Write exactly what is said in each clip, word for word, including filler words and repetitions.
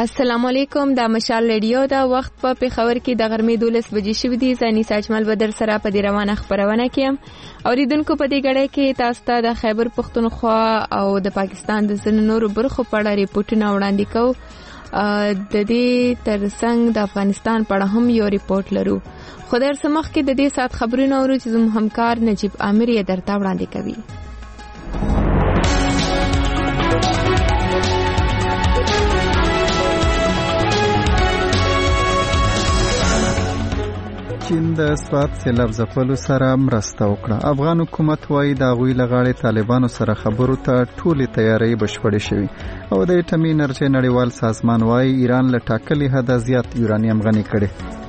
السلام علیکم. دا مشال ریډیو دا وخت په پېښور کې د غرمې دولس بجې شوې دي. زنی ساجمل بدر سره په دې روانه خبرونه کې اوریدونکو په دې غړې کې تاسو ته د خیبر پښتونخوا او د پاکستان د ځینو نورو برخو په اړه ریپورتونه وړاندې کوو. د دې ترڅنګ د افغانستان په اړه هم یو ریپورت لرو. خو در سمخ کې د دې سات خبرونه اورو چې زموږ همکار نجیب عامر یې درته وړاندې کوي. چین د سوات سیلاب ځپلو سره مرسته وکړه. افغان حکومت وایي د هغوی له غاړې طالبانو سره خبرو ته ټولې تیارۍ بشپړې شوې. او د اټومي انرژۍ نړیوال سازمان وایي ایران له ټاکلي حده زیات یورانیم غني کړي.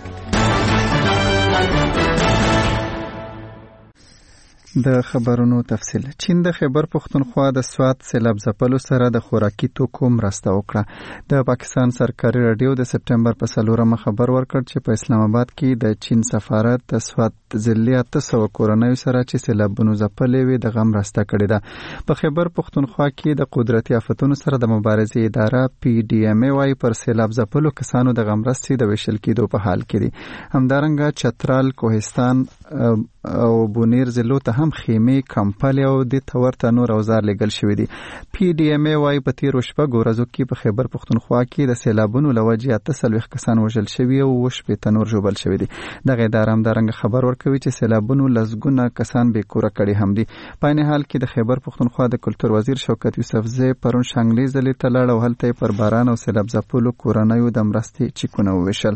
د خبرونو تفصیل. چین د خیبر پښتونخوا د سوات سیلاب ځپلو سره د خوراکي توکو مرسته وکړه. د پاکستان سرکاري رادیو د سپټمبر په څلورمه خبر ورکړ چې په اسلام آباد کې د چین سفارت د سوات ضلع اته سوه کورنیو سره چې سیلابونو ځپلې وي د غم مرسته کړې ده. په خیبر پښتونخوا کې د قدرتي آفتونو سره د مبارزې اداره پی ډی ایم ای وايي پر سیلاب ځپلو کسانو د غم مرستې د ویشل کېدو په حال کې دي. همدارنګه چترال، کوهستان او بونیر ضلعو ته هم خیمې، کمپلې او د تورته نور اوزار لګل شوې دي. پی ډی ایم ای وايي په تیرو شپږو ورځو کې په خیبر پښتونخوا کې د سیلابونو له وجې اته څلوېښت کسان وژل شوي او اووه شپېته نور ژوبل شوي دي. دغه اداره همدارنګه خبر ورکوي چې سیلابونو لسګونه کسان بې کوره کړي هم دي. په عین حال کې د خیبر پښتونخوا د کلتور وزیر شوکت یوسفزی پرون شانګلې ضلع ته لاړ او هلته یې پر باران او سیلاب ځپلو کورنیو د مرستې چیکونه وویشل.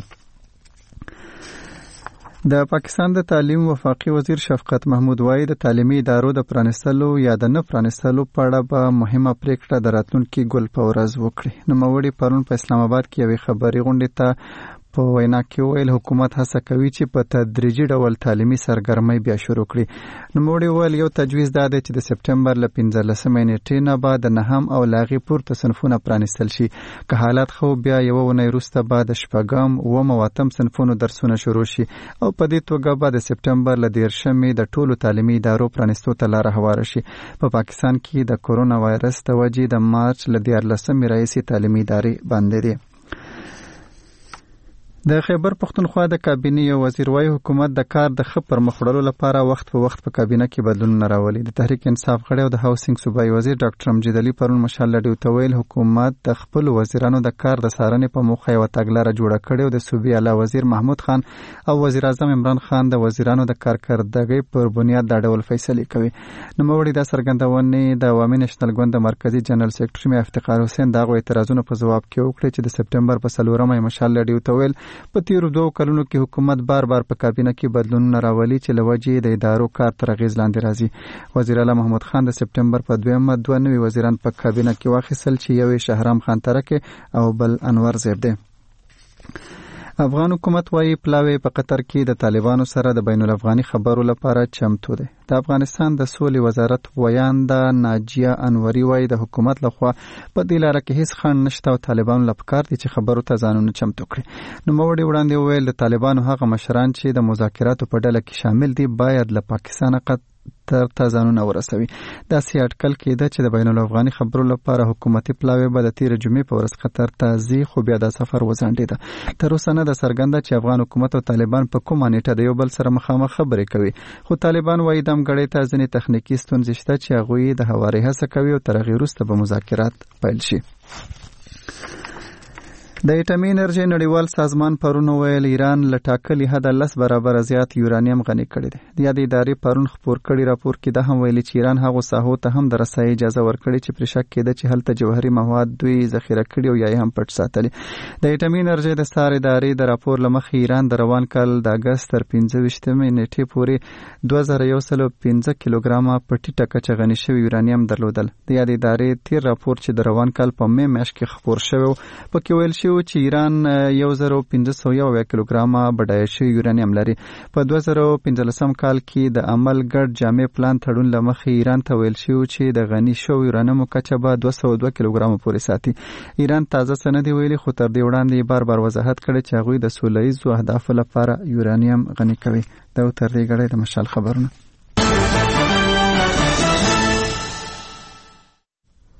د پاکستان د تعلیم وفاقي وزیر شفقت محمود وایي د تعلیمي ادارو د پرانستلو یا د نه پرانستلو په اړه به مهمه پریکړه د راتلونکي ګل په ورځ وکړي. نوموړي پرون په اسلام آباد کې یوې خبري غونډې ته په وینا کې ویل حکومت هڅه کوي چې په تدریجي ډول تعلیمي سرګرمۍ بیا شروع کړي. نوموړي ویل یو تجویز دا دی چې د سپټمبر له پنځلسمې نیټې نه به د نهم او له هغې پورته صنفونه پرانیستل شي. که حالات ښه بیا یوه اونۍ وروسته به د شپږم، اووم او اتم صنفونو درسونه شروع شي او په دې توګه به د سپټمبر له دېرشمې د ټولو تعلیمي ادارو پرانیستو ته لاره هواره شي. په پاکستان کې د کورونا وایرس د وجې د مارچ له دیارلسمې راهیسې تعلیمي ادارې بندې دي. د خیبر پښتونخوا د کابینې یو وزیر وايي حکومت د کار د ښه پرمخ وړلو لپاره وخت په وخت په کابینه کې بدلونونه راولي. د تحریک انصاف غړی او د هاوسینګ صوبایي وزیر ډاکټر امجد علي پرون مشال راډیو ته ویل حکومت د خپلو وزیرانو د کار د څارنې په موخه یوه تګلاره جوړه کړې او د صوبې اعلی وزیر محمود خان او وزیر اعظم عمران خان د وزیرانو د کارکردګۍ پر بنیاد دا ډول فیصلې کوي. نوموړي دا څرګندونې د عوامي نېشنل ګوند د مرکزي جنرال سیکرټري میا افتخار حسین د هغو اعتراضونو په ځواب کې وکړې چې د سپټمبر په څلورمه یې مشال راډیو ته ویل په تیرو دوه کلونو کې حکومت بار بار په کابینه کې بدلونونه راولي چې له وجې د ادارو کار تر اغېز لاندې راځي. وزیر اعلی محمود خان د سپټمبر په دویمه دوه نوي وزیران په کابینه کې واخیستل چې یو یې شهرام خان ترکه او بل انور زیب دی. افغان حکومت وايي پلاوی په قطر کې د طالبانو سره د بین الافغاني خبرو لپاره چمتو دی. د افغانستان د سولې وزارت ویانده ناجیه انوري وايي د حکومت لخوا په دې لاره کې هیڅ خنډ نشته او طالبانو له پکار دي چې خبرو ته ځانونه چمتو کړي. نوموړي وړاندې وویل د طالبانو هغه مشران چې د مذاکراتو په ډله کې شامل دي باید له پاکستانه قط تر تازانونه ورسوي. دا سی اټکل کېده چې د بین الافغاني خبرو لپاره حکومتي پلاوی به د تیر جمعې په ورځ قطر ته ځي خو بیا دا سفر وځنډېده. تر اوسه نه ده څرګنده چې افغان حکومت او طالبان په کومه نیټه د یو بل سره مخامخ خبرې کوي. خو طالبان وایي دمګړۍ ته ځینې تخنیکي ستونزې شته چې هغوی د هواري هڅه کوي او تر هغې وروسته به مذاکرات پیل شي. د اټومي انرژۍ نړیوال سازمان پرون ویل ایران له ټاکلي حده لس برابره زیات یورانیم غني کړی دی. د یادې ادارې پرون خپور کړي راپور کې دا هم ویلي چې ایران هغو ساحو ته هم د رسایۍ اجازه ورکړې چې پرې شک کېده چې هلته جوهري مواد دوی ذخیره کړي او یا یې هم پټ ساتلي. د اټومي انرژۍ د څار ادارې د راپور له مخې ایران د روان کال د اګست تر پنځه ویشتمې نیټې پورې دوه زره یو سل او پنځه کیلوګرامه په ټیټه کچه غني شوي یورانیم درلودل. د یادې ادارې تیر راپور چې د روان کال په مې میاشت کې خپور شوی پکې ویل شوی چې ایران یو زر او پنځه سوه یو کیلوګرامه بډایه شوی یورانیم لري. په دوه زره او پنځلسم کال کې د عمل ګډ جامع پلان تړون له مخې ایران ته ویل شوی چې د غني شوی یورانیم کچه به دوه سوه دوه کیلوګرامه پورې ساتي. ایران تازه څه نه دی ویلي خو تر دې وړاندې بار بار وضاحت کړی چې هغوی د سوله ییزو اهدافو لپاره یورانیم غني کوي. دا تر دې غړی د مشال خبرونه.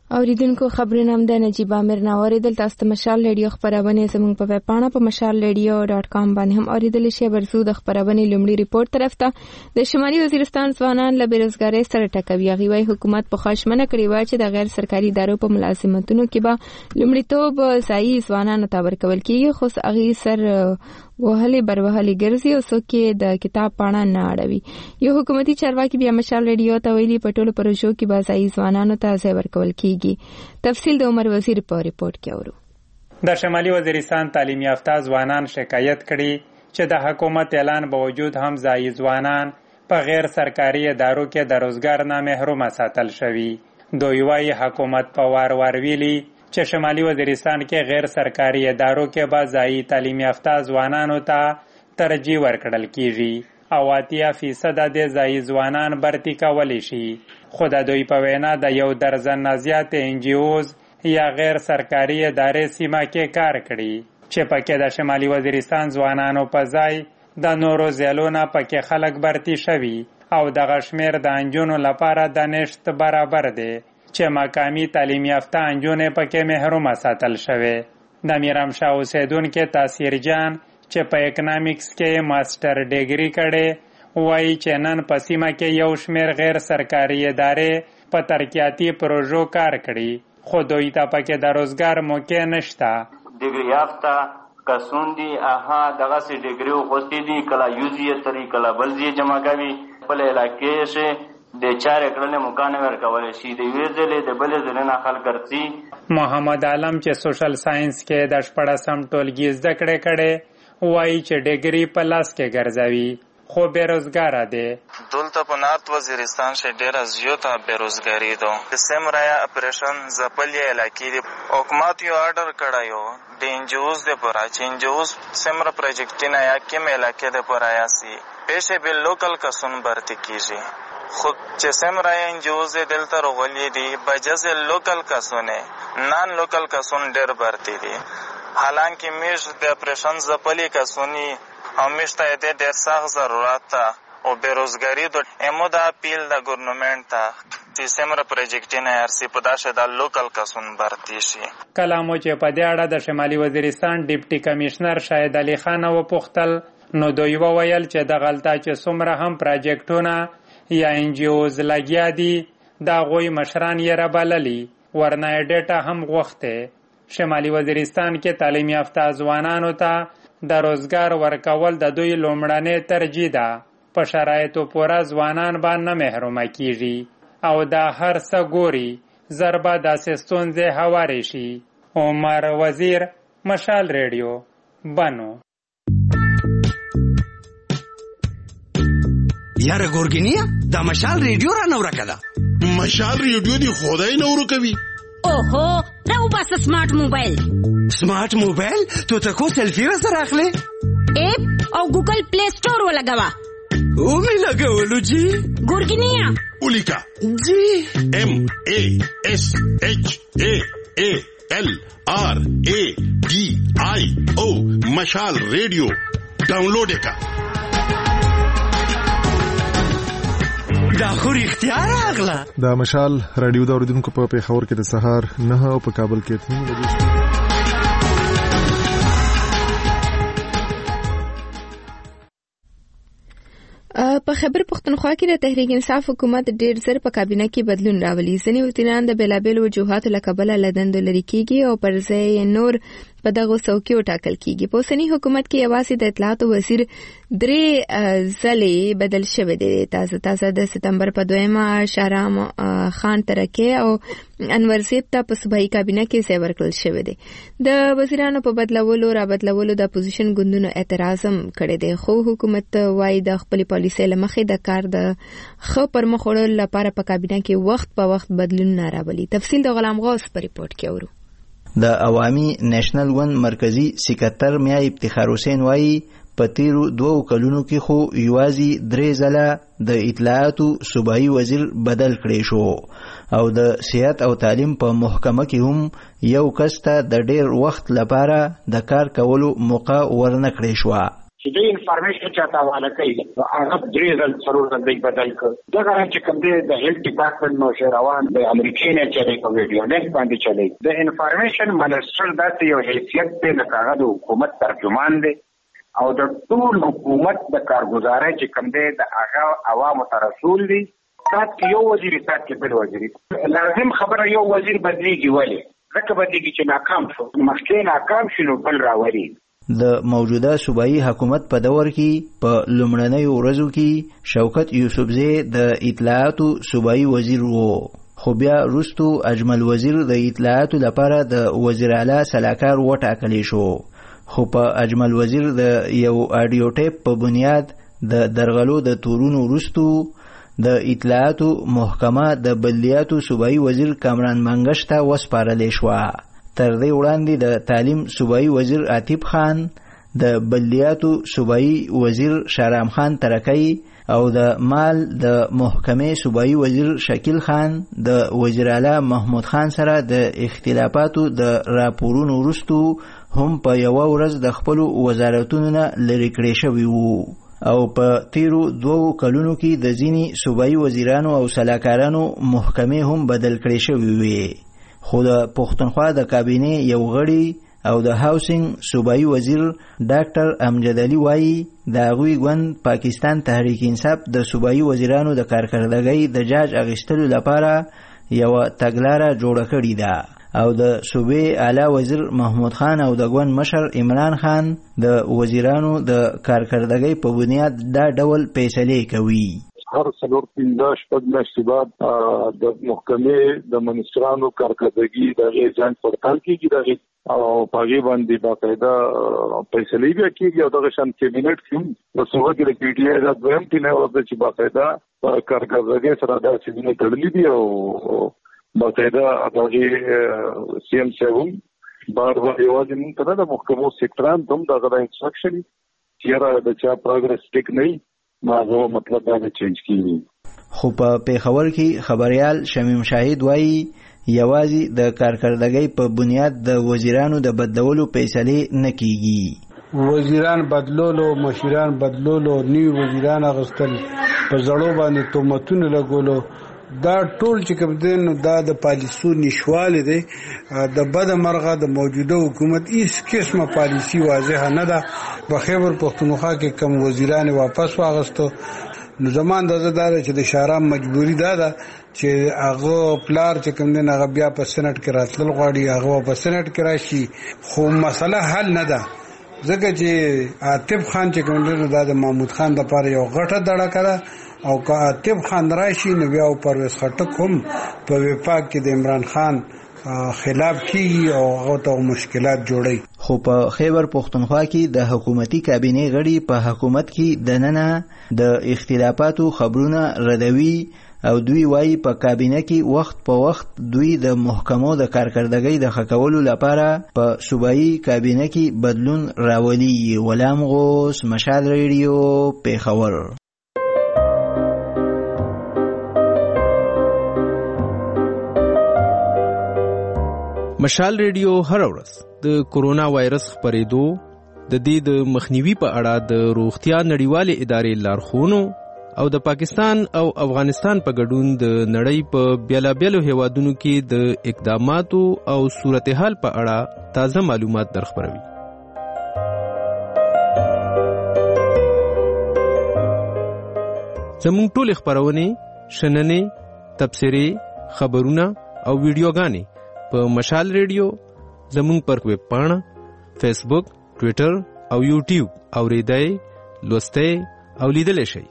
اوریدونکو خبرونه هم د نجیب امیر ناوړي دلته است مشال ریډیو خبرونه زموږ په ویبپاڼه په مشال ریډیو ډاټ کام باندې هم اوریدل شي. برسو د خبرونه لومړی ریپورت طرف ته د شمالي وزیرستان ځوانان له بیروزګارۍ سره ټکوي. غوي حکومت په خښمنه کړی و چې د غیر سرکاري ادارو په ملازمتونو کې به لومړیتوب ځایي ځوانانو ته ورکول کیږي، خو هغه سر وهلي بروهلي ګرځي او څوک د کتاب پاڼه نه اړوي. یو حکومتي چارواکي بیا مشال ریډیو ته ویلي په ټولو پروژو کې به ځایي ځوانانو ته ځای ورکول کیږي. تفصیل د عمر وزیر په ریپورت کې اورو. د شمالي وزیرستان تعلیم یافته ځوانان شکایت کړي چې د حکومت اعلان باوجود هم ځایي ځوانان په غیر سرکاري ادارو کې د روزګار نه محروم ساتل شوي. دوی وايي حکومت په وار وار ویلي چې شمالي وزیرستان کې غیر سرکاري ادارو کې به ځایي تعلیم یافته ځوانانو ته ترجیح ورکړل کیږي او اتیا فیصد د ځایي ځوانان برتی کولی شي. خو د دوی په وینا د یو درجن نه زیات ان جی اوز یا غیر سرکاري ادارې سیمه کې کار کړي چې پکې د شمالي وزیرستان ځوانانو په ځای د نورو ځایونو پکې خلک برتی شوي او د غشمیر د انجونو لپاره د نشت برابر دی چې مقامی تعلیم یافته انجونې پکې محروم ساتل شوی. د میرامشاه اوسیدونکو تاثیر جان چې په اکونومیکس کې ماستر ډیګري کړي وایي چې نن په سیمه کې یو شمیر غیر سرکاري ادارې په ترقیاتي پروژو کار کړي خو دوی ته پکې د روزګار موقع نشته. ډیګري یافته کسون دي اها دغه سي ډیګري خوستي دي کله یوزي تری کله بلزي جمع کوي په علاقې شه د چار کړنې مکانه ورکول شي د ویزلې د بلې ځنه خلک ګرځي. محمد عالم چې سوشل ساينس کې د شپږم ټولګي زده کړې کړي وایي چې ډیګري په لاس کې ګرځوي خو بیروزګار دي. دلته په نارت وزیرستان کې ډېر زیاته بیروزګاری ده. د سمرایا اپریشن زپلې علاقې دی حکومت یو آرډر کړایو د انجوز د پورا چې انجوز سمرا پروجیکټ نه یا کوم علاقې د پورایا سي پیسې به لوکل کسون برتی کیږي. خود چې سمرایا انجوز دلته رغولې دي بجز لوکل کسونه نان لوکل کسون ډېر برتی دي. حالانکه میش د اپریشن زپلې کسونی همیشته د ډېر سخت ضرورت ته او بیروزګاری د امو د اپیل د ګورنمنت ته چې سمرا پروجیکټ نه ارسي په داشه د لوکل کسون برتی شي. کلامو چې په دې اړه د شمالي وزیرستان ډیپټي کمشنر شاهد علي خان و پوښتل نو دوی وویل چې د غلطه چې څومره هم پروجیکټونه یا ان جی اوز لګیا دي دا غوی مشران یې رابللي ورنه ډیټا هم غوښته. شمالي وزیرستان کې تعلیم یافته ځوانانو ته د روزګار ورکول د دوی لومړنۍ ترجیح ده. په شرایطو پوره ځوانان باندې محروم کیږي او دا هر څه ګوري ضربه داسې ستونزې هوارې شي. عمر وزیر مشال ریډیو بنو. یاره ګورګینیا دا مشال ریډیو را نو راکده. مشال ریډیو دی خدای نو ورکوي. اوهو راو بس سمارټ موبایل. سمارټ موبایل تو ته کو سلفي سره اخلي اپ او ګوګل پلی سٹور ولګوا او می لګولو جی ګورګینیا اولیکا جی ام ا اس اچ ا ا ال آر ا ډي آی او مشال ریډیو ډاونلوډ کا. دا خو رښتیا راغله. دا مشال رادیو د اوریدونکو په پیښور کې د سهار نه او په کابل کې اته بجې. په خبر پښتونخوا کې د تحریک انصاف حکومت ډیر زر په کابینه کې بدلون راولي. ځینې وزیران د بیلابیل وجوهاتو له کبله له دندو لرې کیږي او پر ځای نور په دغه څوکیو ټاکل کیږي. په اوسني حکومت کې یوازې د اطلاعاتو وزیر درې ځلې بدل شوی دی. تازه تازه د سپتمبر په دویمه شهرام خان ترکي او انور زیب ته په صوبایي کابینه کې ځای ورکړل شوی دی. د وزیرانو په بدلولو را بدلولو د اپوزیشن ګوندونو اعتراض هم کړی دی، خو حکومت وايي د خپل پالیسۍ له مخې د کار د ښه پرمخ وړلو لپاره په کابینه کې وخت په وخت بدلونونه راولي. تفصیل د غلام غوث په ریپورت کې اورو. د عوامي نېشنل ون مرکزی سکرټر میا افتخار حسین وایي په تیرو دوو کلونو کې خو یوازې درې ځله د اطلاعاتو صوبایي وزیر بدل کړی شو او د صحت او تعلیم په محکمه کې هم یو کس ته د ډیر وخت لپاره د کار کولو موقع ورنه کړی شو. چې د انفارمیشن چاته حواله کوي هغه درې ځل څلور ځل دی بدل کړ. دغه رنګ چې کوم دی د هیلث ډپارټمنټ نو شروان د امریکې نه چلی په ویډیو لینک باندې چلی. د انفارمیشن منسټر داسې یو حیثیت دی لکه هغه د حکومت ترجمان دی او د ټول حکومت د کارګزارۍ چې کوم دی د هغه عوامو ته رسول دی. سات کې یو وزیر سات کې بل وزیر. لازم خبره یو وزیر بدلیږي ولې ځکه بدلیږي چې ناکام شو مخکې ناکام شي نو بل راولي. د موجوده صوبایي حکومت په دور کې په لومړنیو ورځو کې شوکت یوسفزی د اطلاعاتو صوبایي وزیر وو، خو بیا وروستو اجمل وزیر د اطلاعاتو لپاره د وزیر اعلی سلاکار وټاکلی شو. خو په اجمل وزیر د یو آډیو ټیپ په بنیاد د درغلو د تورونو وروستو د اطلاعاتو محکمه د بلدیاتو صوبایي وزیر کامران منګش ته وسپارلې شوه. تر دې وړاندې د تعلیم صوبایي وزیر عاطف خان، د بلدیاتو صوبایي وزیر شارام خان ترکی او د مال د محکمې صوبایي وزیر شکیل خان د وزیر اعلی محمود خان سره د اختلافاتو د راپورونو وروستو هم په یوه ورځ د خپلو وزارتونو نه لرې کړی شوي وو او په تیرو دوو کلونو کې د ځینې صوبایي وزیرانو او سلاکارانو محکمې هم بدل کړی شوي وي. خو د پښتونخوا د کابینې یو غړي او د هاوسینګ صوبایي وزیر ډاکټر امجد علي وایي د هغوی ګوند پاکستان تحریک انصاف د صوبایي وزیرانو د کارکردګۍ د جاج اخیستلو لپاره یوه تګلاره جوړه کړې ده او د صوبې اعلی وزیر محمود خان او د ګوند مشر عمران خان د وزیرانو د کارکردګۍ په بنیاد دا ډول فیصلې کوي. هر څلور پنځه شپږ میاشتې بعد د محکمې د منسټرانو کارکردګي د هغې ځان پړتال کېږي دغې او په هغې باندې باقاعده فیصلې بیا کېږي او دغه شان کابینټ کې هم په صوبه کې د پي ټي آی دا دویم ټینۍ ورځ ده چې باقاعده په کارکردګۍ سره دا څیزونه تړلي دي او باقاعده دغې سی ایم صاحب هم بار بار یوازې مونږ ته نه د محکمو سیکټران ته هم دغه دا انسټرکشن چې یاره د چا پروګرس ټیک نه وي ماغه مطلب دا چینج کیږي. خو په پیښور کې خبريال شمیم شاهد وایي یوازې د کارکردګۍ په بنیاد د وزیرانو د بدلولو فیصلې نه کیږي. وزیران بدلولو، مشیران بدلولو، نیو وزیران اغوستل، په زړو باندې تهمتونه لګولو، دا ټول چې کوم دین دا د پالیسو نشواله دی. د بد مرغه د موجوده حکومت هیڅ قسمه پالیسی واضح نه ده. په خیبر پښتونخوا کې کوم وزیران واپس واغستو نو زمان د زدار چې د شارام مجبوری دا ده چې هغه پلار چې کوم دین هغه بیا په سنټ کې راتلل غواړي هغه په سنټ کې راشي خو مسله حل نه ده ځکه چې عاطف خان چې کوم دین دا د محمود خان د لپاره یو غټه دړه کړه او که عاطف خان راشي نو بیا پرویز خټک هم په وفاق کې د عمران خان خلاف کیږي او هغه ته مشکلات جوړي. خو په خیبر پښتونخوا کې د حکومتي کابینې غړي په حکومت کې دننه د اختلافاتو خبرونه ردوي او دوی وایي په کابینه کې وخت په وخت دوی د محکمو د کارکردګۍ د ښه کولو لپاره په صوبایي کابینه کې بدلون راولي. غلام غوث، مشال ریډیو، پیښور. مشال ریډیو هر ورځ د کورونا وایرس خپرېدو د دې د مخنیوي په اړه د روغتیا نړیوالې ادارې لارښوونو او د پاکستان او افغانستان په ګډون د نړۍ په بیلابیلو هیوادونو کې د اقداماتو او صورتحال په اړه تازه معلومات درخبروي. زموږ ټول خبرونه، شننې، تبصرې، خبرونه او ویډیوګانې په مشال ریډیو زموږ پر ویب پاڼه، فیسبوک، ټویټر او یوټیوب اوریدای، لوستای او لیدلای شئ.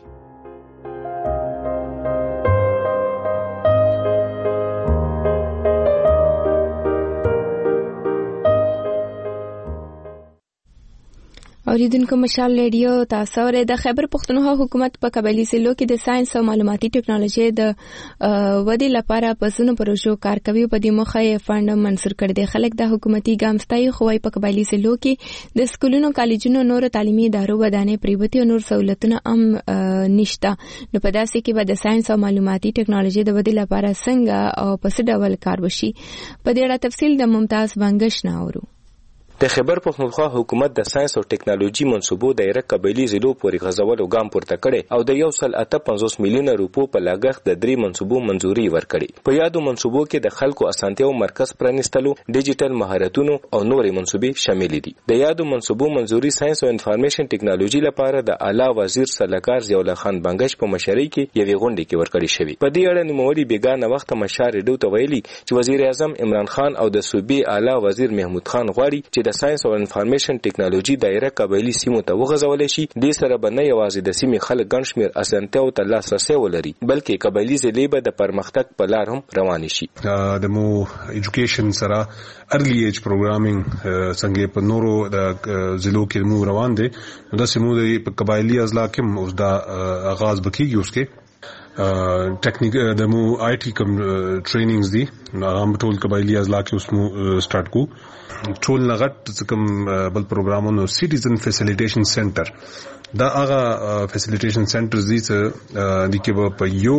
اوریدونکو مشال ریډیو تاسو ورې د خیبر پښتونخوا حکومت په قبایلی ضلعو کې د ساينس او معلوماتي ټکنالوژي د ودې لپاره په څونو پروژو کار کوي. په دې موخه یې فند منظور کړ دي. خلک د حکومتي ګامستای خوای په قبایلی ضلعو کې د سکولونو، کالجونو، نور تعلیمي ادارو ودانې پریوتی او نور سہولتونه هم نشته. نو په داسې کې به د ساينس او معلوماتي ټکنالوژي د ودې لپاره څنګه او په څه ډول کار وشي؟ په دې اړه تفصیل د ممتاز بنگش نه اورو. د خیبر پښتونخوا حکومت د ساينس او ټکنالوژي منصوبو دایره قبایلی ضلعو پورې غځولو ګام پورته کړي او د یو سل اته پنځوس میلیونه روپو په لاګښت د درې منصوبو منځوري ورکړي. په یادو منصوبو کې د خلکو اسانتیاو مرکز پرانیستلو، ډیجیټل مهارتونو او نورې منصوبې شامل دي. د یادو منصوبو منځوري ساينس او انفارمیشن ټکنالوژي لپاره د اعلی وزیر سلاکار ضیاء الله خان بنگش په مشرۍ کې یوې غونډې کې ورکړې شوې. په دې اړه نوموړي بیګانه وخت مشار ریډیو ته ویلي چې وزیر اعظم عمران خان او د صوبې اعلی وزیر محمود خان غواړي چې د ساينس او انفارمیشن ټکنالوژي دایره قبایلی سیمو ته وغځول شي. دې سره به نه یوازې د سیمې خلک ګڼ شمېر اسانتیاو ته لاسرسی ولري بلکې قبایلی ضلعې به د پرمختګ په لار هم روانې شي. د مو ایجوکیشن سره ارلی ایج پروګرامینګ څنګه په نورو د ضلعو کې مو روان دي. نو د سیمو د قبایلی اضلاع کې اوس دا آغاز بکیږي. اوس کې ټیکنیک د مو آی ټي کوم ټریننګز دي هغه ټول قبایلی اضلاع کې اوس مو سٹارټ کو. ټول لغت کوم بل پروګرامونو سټیزن فیسیلیټیشن سنټر دا هغه فیسیلیټیشن سنټرز دي چې د کې په یو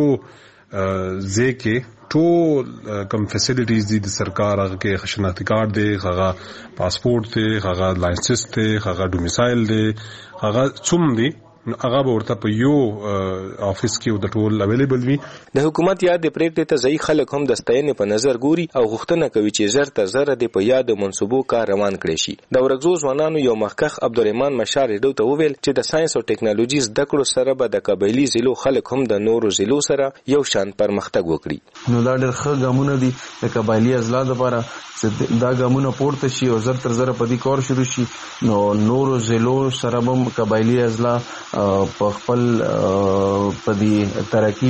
ځکه ټول کم فیسیلیټیز دي د سرکار هغه کې شناختی کارت دی، هغه پاسپورت دی، هغه لایسنس دی، هغه ډومیسایل دی، هغه څوم دی هغه ورته په یو افیس کې د ټول اویلیبل وي. د حکومت یاد پریکړې ته ځای خلک هم د ستاینې په نظر ګوري او غوښتنه کوي چې زر تر زر د په یاد منصوبو کار روان کړي شي. د ورغزو ځوانانو یو مخکخ عبدالرحمن مشار ریډیو ته وویل چې د ساينس او ټکنالوژي زده کړو سره به د قبایلی ضلعو خلک هم د نورو ضلعو سره یو شان پرمختګ وکړي. نو دا ډېر ښه ګامونه دي د قبایلی اضلاع لپاره چې دا ګامونه پورته شي او زر تر زر په دې کار شروع شي. نو نورو ضلعو سره هم قبایلی اضلاع په خپل په دې ترقی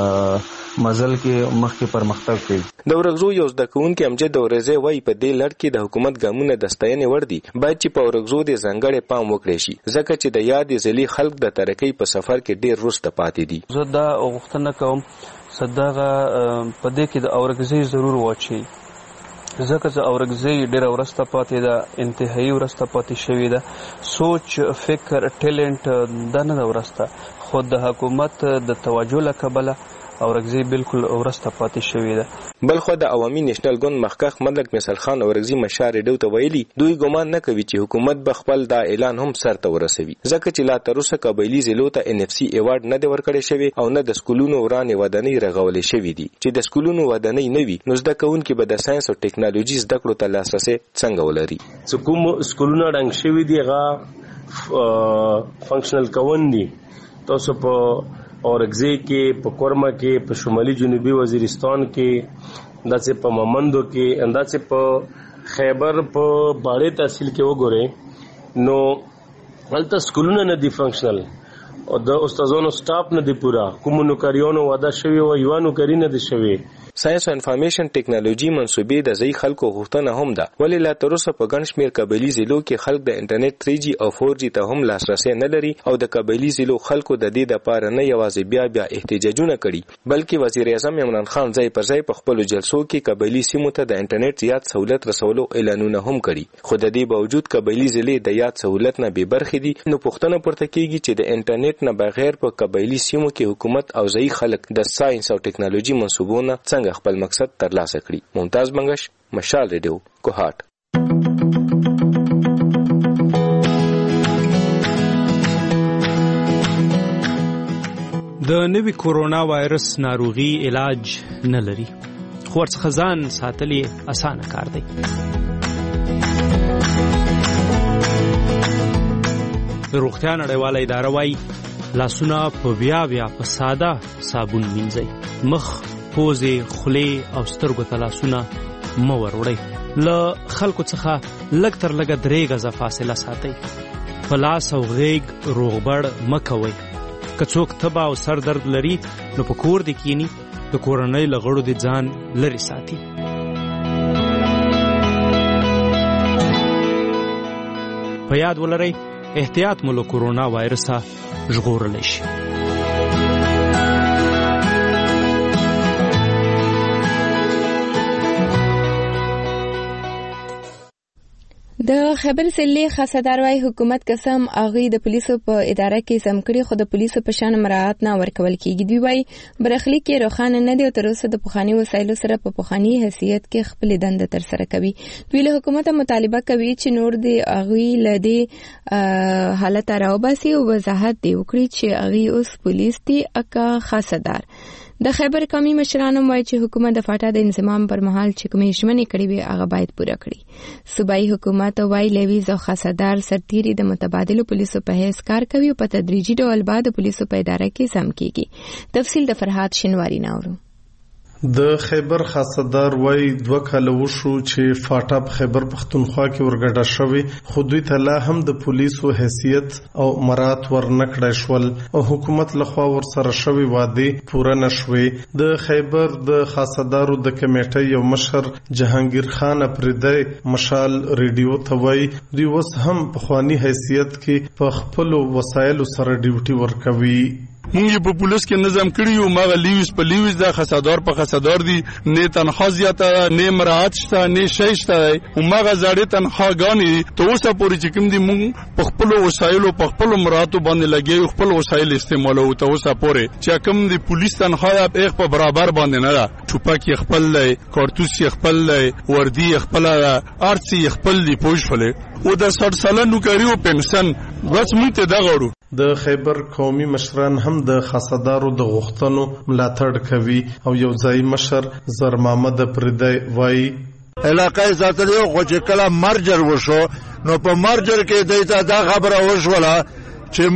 مزل کې مخکې پرمختګ کوي. د ورغزو یو زده کوونکی امجد اورزه وایي په دې لړ کې د حکومت ګامونه د ستاینې وړ دي. باید چې په ورغزو د ځانګړي پام وکړي شي ځکه چې د یادې ضلعې خلک د ترقی په سفر کې ډېر وروسته پاتې دي. زه دا غوښتنه کوم صدغه په دې کې د اورغزي ضرور واچي ځکه چې اورغزي ډېر ورسته پاتې ده، انتهایی ورسته پاتې شوې ده. سوچ، فکر، ټیلنټ دا نه ده ورسته، خو د حکومت د توجه له کبله اورغزي بالکل ورسته پاتې شوې ده. بلخو د عوامي نېشنل ګوند مخکخ ملک مثال خان اورغزي مشار ریډیو ته ویلي دوی ګمان نه کوي چې حکومت به خپل دا اعلان هم سر ته ورسوي ځکه چې لا تر اوسه قبایلی ضلعو ته ان اف سي ایوارډ نه دی ورکړی شوی او نه د سکولونو ورانې ودانۍ رغولې شوي دي. چې د سکولونو ودانۍ نه وي نو زده کوونکي به د ساينس او ټکنالوژي زده کړو ته لاسرسی څنګه ولري. چې کوم سکولونه ړنګ شوي دي هغه فنکشنل کون دي. تاسو په اورغزي کې، په کورما کې، په شمالي جنوبي وزیرستان کې، داسې په ممندو کې، داسې په خیبر په باړې تحصیل کې وګورئ نو هلته سکولونه نه دي فنکشنل او د استادانو سټاف نه دی پورا. کومو نوکریانو وعده شوی او یو نوکری نه دي شوی. ساينس او انفارمیشن ټکنالوژي منصوبې د ځای خلکو غوښتنه هم ده ولې لا تر اوسه په ګڼ شمېر قبایلي ضلعو کې خلک د انټرنیټ تھری جی او فور جی ته هم لاسرسی نه لري او د قبایلي ضلعو خلکو د دې دپاره نه یوازې بیا بیا احتجاجونه کړي بلکې وزیر اعظم عمران خان ځای پر ځای په خپلو جلسو کې قبایلي سیمو ته د انټرنیټ زیات سهولت رسولو اعلانونه هم کړي. خو د دې باوجود قبایلي ضلعې د یاد سهولت نه بې برخې دي. نو پوښتنه پورته کېږي چې د انټرنیټ نه بغیر په قبایلي سیمو کې حکومت او ځای خلک د ساينس او ټکنالوژي منصوبونه څنګه خپل مقصد ترلاسه کړي. ممتاز بنگش، مشال ریډیو، کوهاټ. د نوي کورونا وایرس ناروغي علاج نه لري خو ورڅخه ځان ساتل یې اسانه کار دی. د روغتیا نړیواله اداره وایي لاسونه په بیا بیا په ساده صابون مینځئ. مخ، پوزې، خولې او سترګو ته لاسونه مه وروړئ. له خلکو څخه لږ تر لږه درې غزه فاصله ساتئ. په لاس او غیږ روغبړ مه کوئ. که څوک تبه او سر درد لري نو په کور دې کینی، د کورنۍ له غړو دې ځان لرې ساتي. په یاد ولرئ احتیاط مو له کورونا وایرسه ژغورلی شي. د خیبر ضلع خاصدار وايي حکومت قسم اغي د پولیسو په اداره کې سم کړي خو د پولیسو په شان مراعات نه ورکول کیږي. دوی وايي برخلیک کې روښانه نه دی او تر اوسه د پخوانی وسایلو سره په پخوانی حیثیت کې خپل دنده تر سره کوي. دوی له حکومت مطالبه کوي چې نور د اغي لدی حالت راوباسي او وضاحت دی وکړي چې اغي اوس پولیس دی اکا خاصدار. د خیبر قومي مشرانو وايي چې حکومت د فاټا د انضمام پر مهال چې کومې ژمنې کړې وي هغه باید پوره کړي. صوبایي حکومت وايي لیویز او خاصدار سرتیري د متبادلو پولیسو په حیث کار کوي او په تدریجي ډول بعد پولیسو په اداره کې سم کیږي. تفصیل د فرحات شنواری ناورو. د خیبر خاصدار وای دوه کاله وشو چې فاټا په خیبر پختونخوا کې ورګډه شوی خو دوی ته لا هم د پولیسو حیثیت او مرات ورنکړای شول او حکومت لخوا ورسره شوی وعده پوره نشوي. د خیبر د خاصدارو د کمیټې یو مشر جهانگیر خان پردی مشال ریډیو ته وای دوی وس هم په خواني حیثیت کې په خپل وسایلو سره ډیوټي ورکوي. مونږ په پولیس کې نظم کړی یو ماغه لیوز په لیوز د خاصدار په خاصدار دی نه تنخواه زیاته نه مراعات شته نه شی شته او ماغه زړې تنخواهګانی ته اوسه پورې چې کوم دی مونږ په خپل وسایلو په خپل مراتو باندې لګي خپل وسایل استعمالو ته اوسه پورې چې کوم دی پولیس تنخواه په په برابر باندې نه ده چوپک خپل لای کارتوس خپل لای وردی خپل ارسي خپل دی پوښولې او د سړ سالانو کاریو پنشن بس مونږ ته دا غواړو. د خیبر قومي مشران هم د خاصدارو د غوښتنو ملاتړ کوي او یو ځای مشر زر محمد پردی وایي علاقې ساتلو خو چې کله مرجر وشو نو په مرجر کې دیتا دا خبره وشوله چې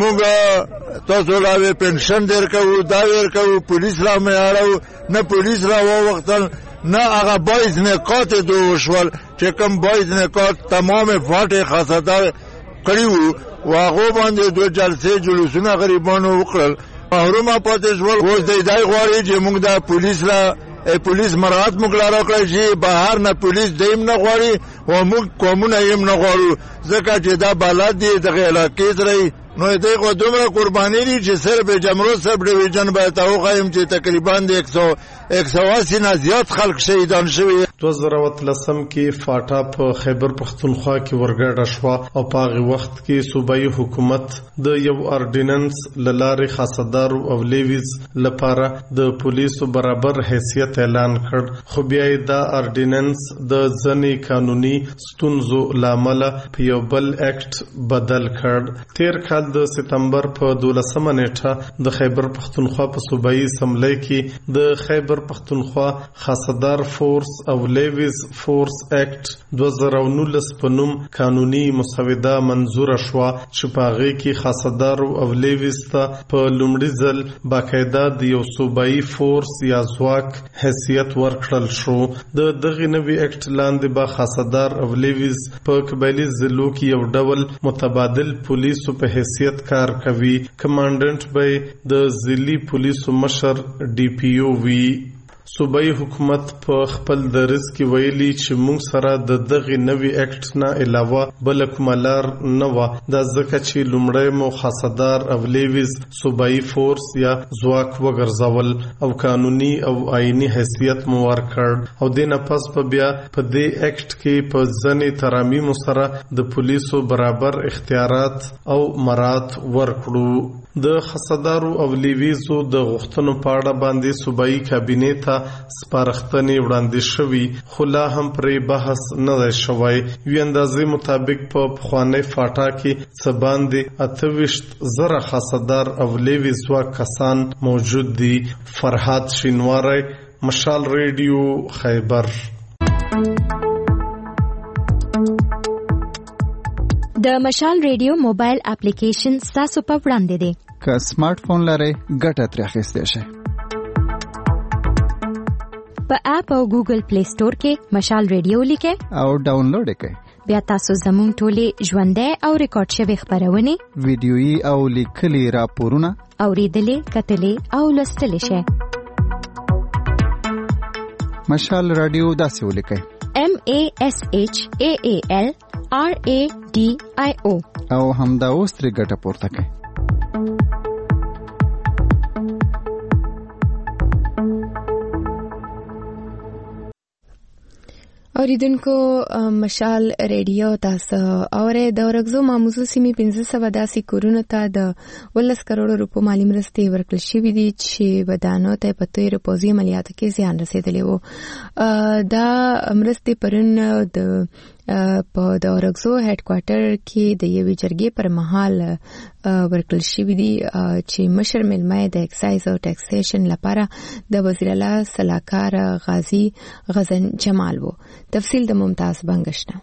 موږ تاسو لا پنشن درکو دا ورکو پولیس را مېاړو نه پولیس را وختل نه هغه بایز نکات دو وشول چې کوم بایز نکات تمام فاټه خاصدار کړیو واغو باندې دوه جلسې جلوسونه غریبانو وکړل محرومه پاتې شول. اوس د دای غواړي چې موږ د پولیس لا پولیس مراد موږ لاره کړی چې بهر نه پولیس دیم نه غواړي او موږ کومونه یې نه غواړو ځکه چې دا بلد دی د علاقې سره نو دې کو دومره قرباني دي چې صرف جمرو سب ډیویژن به تاو قائم چې تقریبا د یک سو اسی نه زیات خلک شهیدان شوي. دوه زره اتلسم کې فاټا په خیبر پختونخوا کې ورګډه شو او په هغه وخت کې صوبایي حکومت د یو اورډیننس لارې خاصدار او لیویز لپاره د پولیسو برابر حیثیت اعلان کړ خو بیا دا اورډیننس د ځنی قانوني ستونزو لامل په یو بل اکټ بدل کړ. تیر کال د سپتمبر په دولسمه نیټه د خیبر پختونخوا په صوبایي اسمبلی کې د خیبر پختونخوا خاصدار فورس او لیویز فورس اکټ دوه زره نولس په نوم قانوني مسوده منظور شوه چې په هغه کې خاصدار او لیویز ته په لومړي ځل باقاعده د یو صوبایي فورس یا ځواک حیثیت ورکړل شو. د دغه نوي اکټ لاندې به خاصدار او لیویز په قبایلي ضلعو کې یو ډول متبادل پولیسو په حیثیت کار کوي. کمانډنټ به د ضلعي پولیسو مشر ډي پی او وي. صوبایي حکومت په خپل درس کې ویلي چې موږ سره د دغه نوي اکټ نه علاوه بل کومه لار نه و د ځکه چې لومړی مو خاصدار او لیویز صوبایي فورس یا ځواک وګرځول او قانوني او آئینی حیثیت مو ورکړ او د نه پس په بیا په دې اکټ کې په ځنې ترامیم سره د پولیسو برابر اختیارات او مرات ورکړو. د خاصدارو او لیویزو د غوښتنو په اړه باندې صوبایي کابینې ته سپارښتنې وړاندې شوې خو لا هم پرې بحث نه دی شوی. یو اندازې مطابق په پخوانی فاټا کې څه باندې اته ویشت زره خاصدار او لیویز ځواک کسان موجود دي. فرحات شینواری، مشال ریډیو، خیبر. د مشال ریډیو موبایل اپلیکیشن تاسو په وړاندې دی. که سمارټ فون لرئ ګټه ترې اخیستی شئ. په اپ او ګوګل پلی سٹور کې مشال ریډیو لیکئ او ډاونلوډ کړئ. بیا تاسو زموږ ټولې ژوندۍ او ریکارډ شوې خبرونه ویډیويي او لیکلي راپورونه اوریدلې کتلې او لوستلې شئ. مشال رادیو داسې ولیکئ: M A S H A A L R A D I O او همدا اوس ترې ګټه پورته کړئ. اوریدونکو مشال ریډیو تاسو اوره د ورغزو ماموزو سیمې پنځه سوه داسې کورونو ته د ولس کروڑو روپو مالی مرستې ورکړل شوې دي چې ودانو ته په تیر پوزي عملیاتو کې زیان رسیدلی وو. دا مرستې پرون د په د ورغزو هډ کوارټر کې د یوې جرګې پر مهال ورکړل شوې دي چې مشر ملمای د اکسایز او ټیکسیشن لپاره د وزیر اعلی سلاکار غازی غزن جمال وو. تفصیل د ممتاز بنگشنا.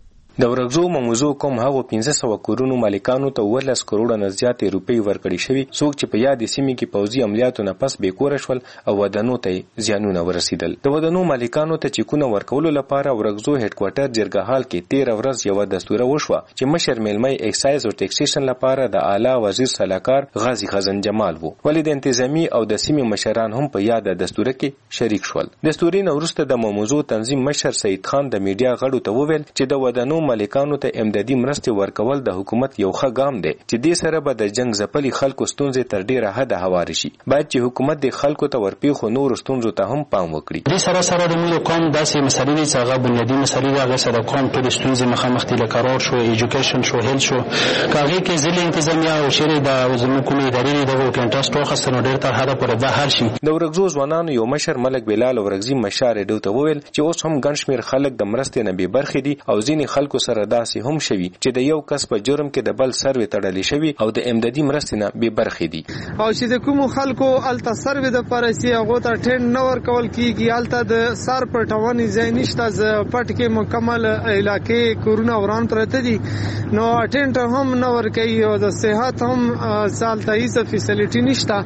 د ورغزو مموزو کوم هغه پنځه سوه کورونو مالکانو ته ولس کروڑه نه زیاتې روپۍ ورکړې شوي څوک چې په یادې سیمې کې پوځي عملیاتو نه پس بېکوره شول او ودانو ته زیانونه ورسېدل. د ودانو مالکانو ته چیکونه ورکولو لپاره ورغزو هډ کوارټر جرګه حال کې تېره ورځ یوه دستوره وشوه چې مشر میلمۍ اکسایز او ټیکسیشن لپاره د اعلی وزیر سلاکار غازی غزن جمال وو. ولې د انتظامی او د سیمې مشران هم په یاده دستوره کې شریک شول. دستورې نه وروسته د مموزو تنظیم مشر سید خان د میډیا غړو ته وویل چې د ودانو مالکانو ته امدادي مرستې ورکول د حکومت یو ښه ګام دی چې دې سره به د جنگ ځپلي خلکو ستونزې تر ډیره حده هوارې شي. باید چې حکومت د خلکو ته ورپېښو نورو ستونزو ته هم پام وکړي. دې سره سره د موږ قوم داسې مسلې دي چې هغه بنیادي مسلې دي، هغه سره قوم ټولې ستونزې مخامخ دي، لکه روډ شو، ایجوکیشن شو، هیلث شو. که هغې کې ضلع انتظامیه او شرې د زموږ کومې ادارې دي دغو کې انټرسټ واخیسته نو ډېر تر حده پورې دا حل شي. د ورغزو ځوانانو یو مشر ملک بلال ورغزي مشا ریډیو ته وویل چې اوس هم ګڼ شمېر خلک د مرستې نه بې برخې دي او ځینې خلکو سره داسې هم شوي چې د یو کس په جرم کې د بل سروې تړلې شوي او د امدادي مرستې نه بې برخې دي. او چې د کومو خلکو هلته سروې دپاره چې هغو ته ټینډ نه ورکول کېږي، هلته د سر پټونې ځای نشته، پټ کې مکمل علاقې کورونه وران پرته دي نو ټینډ هم نه ورکوي او د صحت هم هلته هېڅ فیسیلیټي نشته.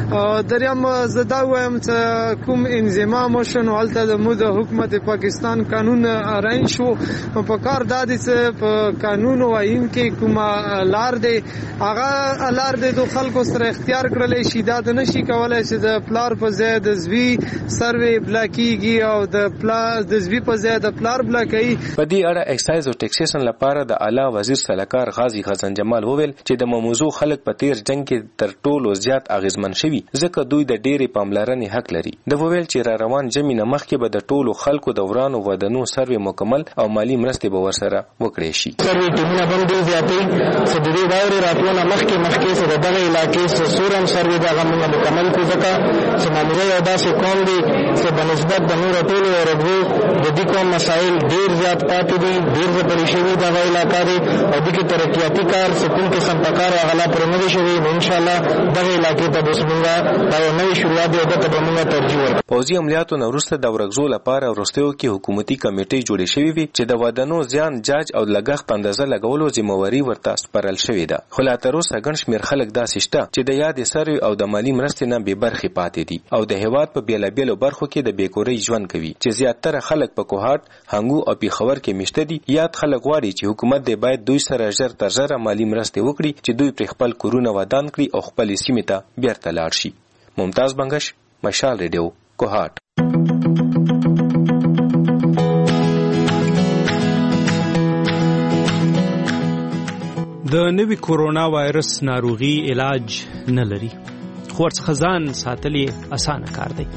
دریم زه دا وایم چې کوم انضمام وشو نو هلته زموږ د حکومت پاکستان قانون رایج شو، په کار دا دی چې په قانون وایم کې کومه لار دی هغه لار دی د خلکو سره اختیار کړلی شي. دا د نشي کولی چې د پلار په ځای د زوی سروې بلاکېږي او د پلار د زوی په ځای د پلار بلاکوي. په دې اړه اکسایز او ټیکسیشن لپاره د اعلی وزیر سلاکار غازی غزن جمال وویل چې د مموزو خلک په تیر جنگ کې تر ټولو زیات اغیزمن شوي ځکه دوی د ډېرې پاملرنې حق لري. د وویل چې را روان جمع نه مخکې به د ټولو خلکو د ورانو ودانو سروې مکمل او مالی مرستې به ورسره وکړې شي. سروې ټیمونه به هم ډېر زیاتوي چې د دې واورې راتلونه مخکې مخکې چې د دغه علاقې سور هم سروې د هغه موږ مکمل کړو ځکه چې ماموره یو داسې قوم دی چې بنسبت د نورو ټولو ورغزو د دې قوم مسایل ډېر زیات پاتې دي، ډېر ځپلې شوي دغه علاقه دی او دې کې ترقیاتي کار چې کوم قسم په کار هغه لا پرې نه دی شوی نو انشاءالله دغه علاقې ته به اوس موږ دا یو نوې شروعات دی او ده ته به موږ ترجیح ورکړو. پوځي عملیاتو نه وروسته د ورغزو لپاره وروستیو کې حکومتي کمیټې جوړې شوې وي چې د ودانو زیان جاج او لګښت په اندازه لګولو ذمهواري ورته سپارل شوې ده. خو لا تر اوسه ګڼ شمېر خلک داسې شته چې د یادې سروې او د مالي مرستې نه بې برخې پاتې دي او د هېواد په بېلابېلو برخو کې د بېکورۍ ژوند کوي چې زیاتره خلک په کوهاټ، هنګو او پېښور کې میشته دي. یاد خلک غواړي چې حکومت دې باید دوی سره ژر تر ژره مالي مرستې وکړي چې دوی پرې خپل کورونه ودان کړي او خپلې سیمې ته بیرته لاړ شي. ممتاز بنگش، مشال ریډیو، کوهاټ. د نوي کورونا وایرس ناروغي علاج نه لري خو ورڅخه ځان ساتل یې اسانه کار دی.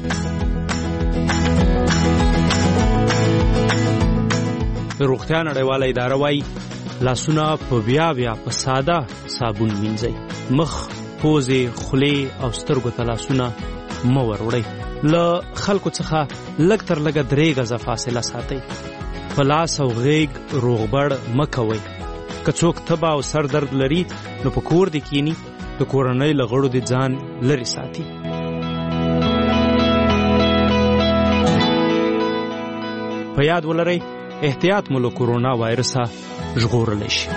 د روغتیا نړیواله اداره وایي لاسونه په بیا بیا په ساده صابون مینځئ. مخ، پوزې، خولې او سترګو ته لاسونه مه وروړئ. له خلکو څخه لږ تر لږه درې غزه فاصله ساتئ. په لاس او غیږ روغبړ مه کوئ. که څوک تبه او سر درد لري نو په کور دې کینی، د کورنۍ له غړو دې ځان لرې ساتي. په یاد ولرئ احتیاط مو له کورونا وایرسه ژغورلی شي.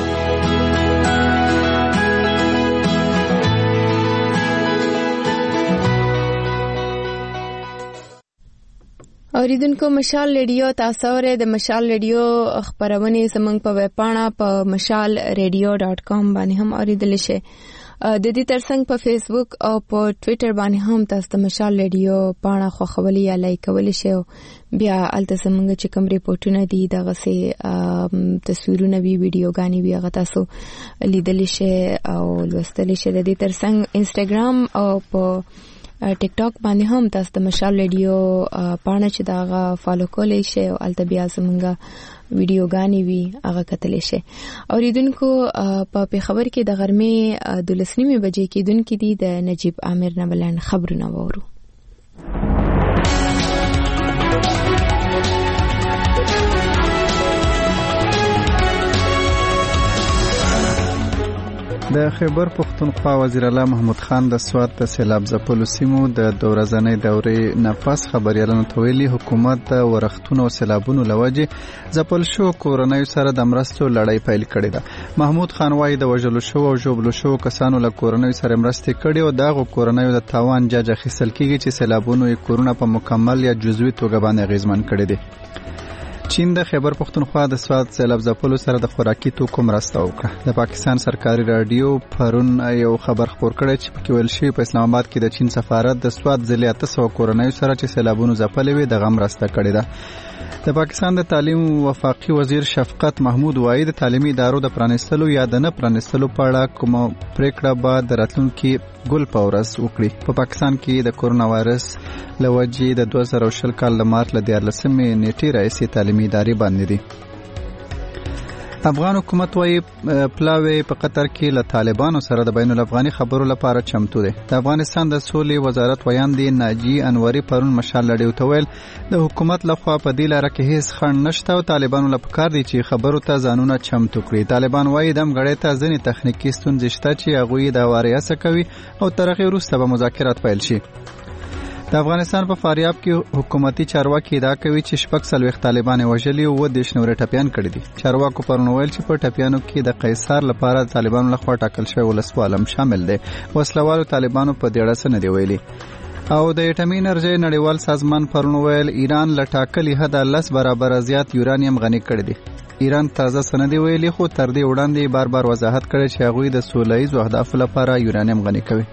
اوریدونکو مشال ریډیو تاسو اورئ. د مشال ریډیو خبرونه زموږ په ویب پاڼه په مشال ریډیو ډاٹ کام باندې هم اوریدل شي. د دې ترڅنګ په فیسبوک او په ټوئیټر باندې هم تاسو د مشال ریډیو پاڼه خوښولی یا لایک کولی شئ. بیا الته زموږ چې کوم ریپورټونه دي دغه سي تصویرونه وی ویډیوګانې وی هغه تاسو لیدلی شئ او لوستلی شئ. د دې ترڅنګ انسټاګرام او په ټیک ټاک باندې هم تاسو د مشال ریډیو پاڼه چې داغه فالو کولای شئ او الته بیا زمونږ ویډیوګانې وي هغه کتلی شئ. اوریدونکو په پیښور کې د غرمې دولس نیمې بجې کېدونکي دي د نجیب عامر نه بلند خبرونه واورو. د خیبر پختونخوا وزیر اعلی محمود خان د سوات د سیلاب ځپلو سیمو د دوه ورځنۍ دورې نه پس خبريالانو ته ویلي حکومت د ورښتونو او سیلابونو له وجې ځپل شو کورنیو سره د مرستو لړۍ پیل کړې ده. محمود خان وايي د وژلو شو او ژوبلو شو کسانو له کورنیو سره مرستې کړې او دغه کورنیو د تاوان جاج اخیستل کیږي چې سیلابونو یې کورونه په مکمل یا جزوي توګه باندې اغیزمن کړي دي. چین د خیبر پختونخوا د سوات سیلاب ځپلو سره د خوراکي توکو مرسته وکړه. د پاکستان سرکاري رادیو پرون یو خبر خپور کړی چې پکې ویل شوی په اسلام آباد کې د چین سفارت د سوات ضلع اته سوه کورنیو سره چې سیلابونو ځپلې وي دغه مرسته کړې ده. د پاکستان د تعلیم وفاقي وزیر شفقت محمود وایي د تعلیمي ادارو د پرانیستلو یا د نه پرانیستلو په اړه کومه پریکړه به د راتلونکي ګل په ورځ وکړي. په پاکستان کې د کورونا وایرس له وجې د دوه زره شل کال د مارچ له دیارلسمې نیټې راهیسې تعلیمي ادارې بندې دي. افغان حکومت وايي پلاوی په قطر کې له طالبانو سره د بین الافغاني خبرو لپاره چمتو دی. د افغانستان د سولې وزارت ویاندې ناجی انوري پرون مشال لړۍ ته ویل د حکومت لخوا په دې لاره کې هیڅ خنډ نشته او طالبانو له پکار دي چې خبرو ته ځانونه چمتو کړي. طالبان وايي دم غړې ته ځینې تخنیکی ستونزې شته چې هغوی د واري هڅه کوي او تر هغې وروسته به مذاکرات پیل شي. د افغانستان په فاریاب کې حکومتي چارواکي ادعا کوي چې شپږ څلوېښت طالبان یې وژلي او اووه دېرش نورې ټپیان کړي دي. چارواکو پرون ویل چې په ټپیانو کې د قیصار لپاره د طالبانو لخوا ټاکل شوی ولسوال هم شامل دی. وسلوالو طالبانو په دې اړه څه نه دي ویلي. او د اټومي انرژۍ نړیوال سازمان پرون ویل ایران له ټاکلي حده لس برابره زیات یورانیم غني کړی دی. ایران تازه څه نه دي ویلي خو تر دې وړاندې بار بار وضاحت کړی چې هغوی د سوله ییزو اهدافو لپاره یورانیم غني کوي.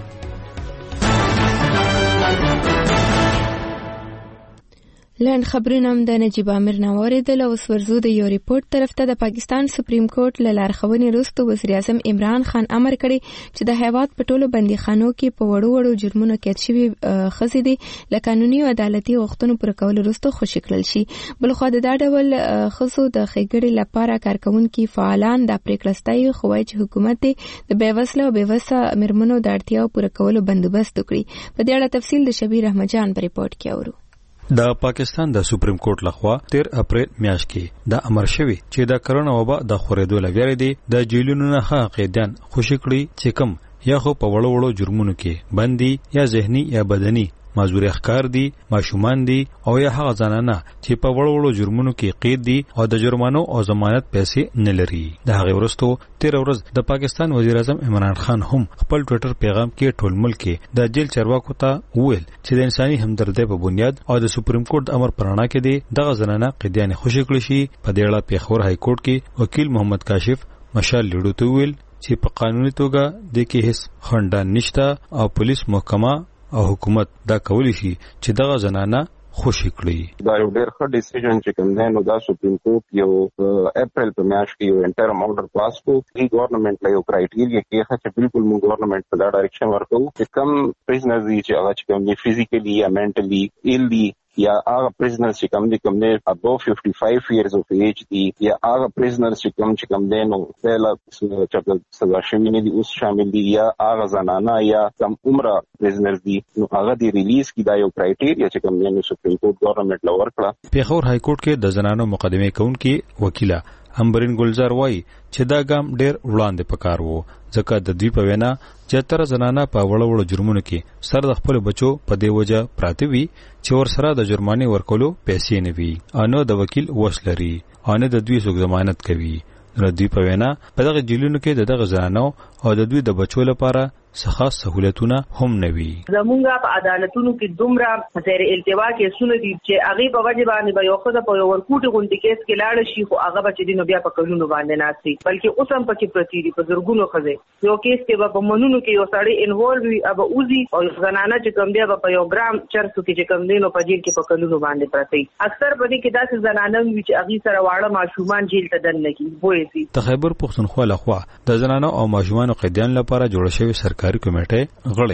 لاند خبرونه هم د نجیب عامر نه واوریدل. اوس ورځو د یو ریپورت طرف ته. د پاکستان سپریم کورټ له لارښوونې وروسته وزیر اعظم عمران خان امر کړی چې د هیواد په ټولو بندیخانو کې په وړو وړو جرمونو قید شوي ښځې دي له قانوني او عدالتي غوښتنو پوره کولو وروسته خوشي کړل شي. بلخوا د دا ډول ښځو د ښېګړې لپاره کارکوونکي فعالان دا پرېکړه ستایي خو وایي چې حکومت د بېوزله او بېوسه مېرمنو د اړتیاو پوره کولو بندوبست وکړي. په دې اړه تفصیل د شبیر احمد جان په ریپورت کې اورو. د پاکستان د سپریم کورټ لخوا تیر اپریل میاشت کې د امر شوی چې د کرونا وبا د خورېدو لویاري دي د جیلونو نه ښه قیدیان خوشي کړي چې کم یا خو په وړو وړو جرمونو کې بندي یا ذهني یا بدني مازوري ښکار دي ماشومان دي او یا هغه ځانانه چې په وړو وړو جرمونو کې قید دي او د جرمانو او ضمانت پیسې نه لري. د هغه ورستو تیر ورځ د پاکستان وزیر اعظم عمران خان هم خپل ټوئیټر پیغام کې ټول ملک کې د جیل چارواکو ته ویل چې د انساني همدردۍ په بنیاد او د سپریم کورټ امر پرانا کې دي دغه ځانانه قیدیان خوشي کړي شي. په دې اړه پیښور های کورټ کې وکیل محمد کاشف مشال لړو ته ویل چې په قانوني توګه د کې هیڅ خنډ نشته او پولیس محکمه او حکومت دا کولی شي چې دغه زنانه خوشي کړي. دا یو ډېر ښه ډیسیژن چې کوم دی نو دا سپریم کورټ یو اپریل په میاشت کې یو انټرم آرډر پاس کړو. ای ګورنمنت له یو کرایټیریا کې ښه چې بالکل موږ ګورنمنت په دا ډایرکشن ورکوو چې کم پریزنرز دي چې هغه چې کوم دي فزیکلی یا منټلی ایل دي یا هغه پریزنرز چې کوم دي کوم دي ابو ففټي فایو ایئرز اف ایج دي یا هغه پریزنرز چې کوم چې کوم دي نو پهلا چې سزا شوی نه دي اوس شامل دي یا هغه زنانه یا کم عمره پریزنرز دي نو هغه دی ریلیز کی دا یو کرایټیریا چې کوم دي سپریم کورټ ګورنمنت له ورکړه. پیښور های کورټ کې د زنانو مقدمه کوونکي وکیله امبرین ګلزار وایي چې دا ګام ډېر وړاندې پکار وو ځکه د دوی په وینا زیاتره زنانه په وړو وړو جرمونو کې سر د خپل بچو په دې وجه پراته وي چې ورسره د جرمانې ورکولو پیسې نه وي او نه د وکیل وس لري او نه د دوی څوک ضمانت کوي. د دوی په وینا په دغه جیلونو کې د دغه زنانو او د دوی د بچو لپاره څخه سہولتونه هم نه وي. زمونږ په عدالتونو کې دومره زیر التوا کې سونه دي چې هغه په وجه باندې به یو خدای په یو ورکوټي غونډې کیس کې لاړ شي خو هغه به چې دینو بیا په کلونو باندې ناسي بلکې اوس هم پکې پرتی دي په زرګونو خزه یو کیس کې به منونو کې یو سړی انوالو وي ابا اوزي او زنانه چې کوم بیا په یو ګرام چرسو کې چې کوم دینو په جیل کې په کلونو باندې پرتی. اکثر په دې کې داسې زنانه وي چې هغه سره واړه ماشومان جیل ته دن لګي بوې د خیبر پختونخوا لخوا د زنانو او ماشومان قیدیان لپاره جوړ شوی سرکاري کمیټه غړي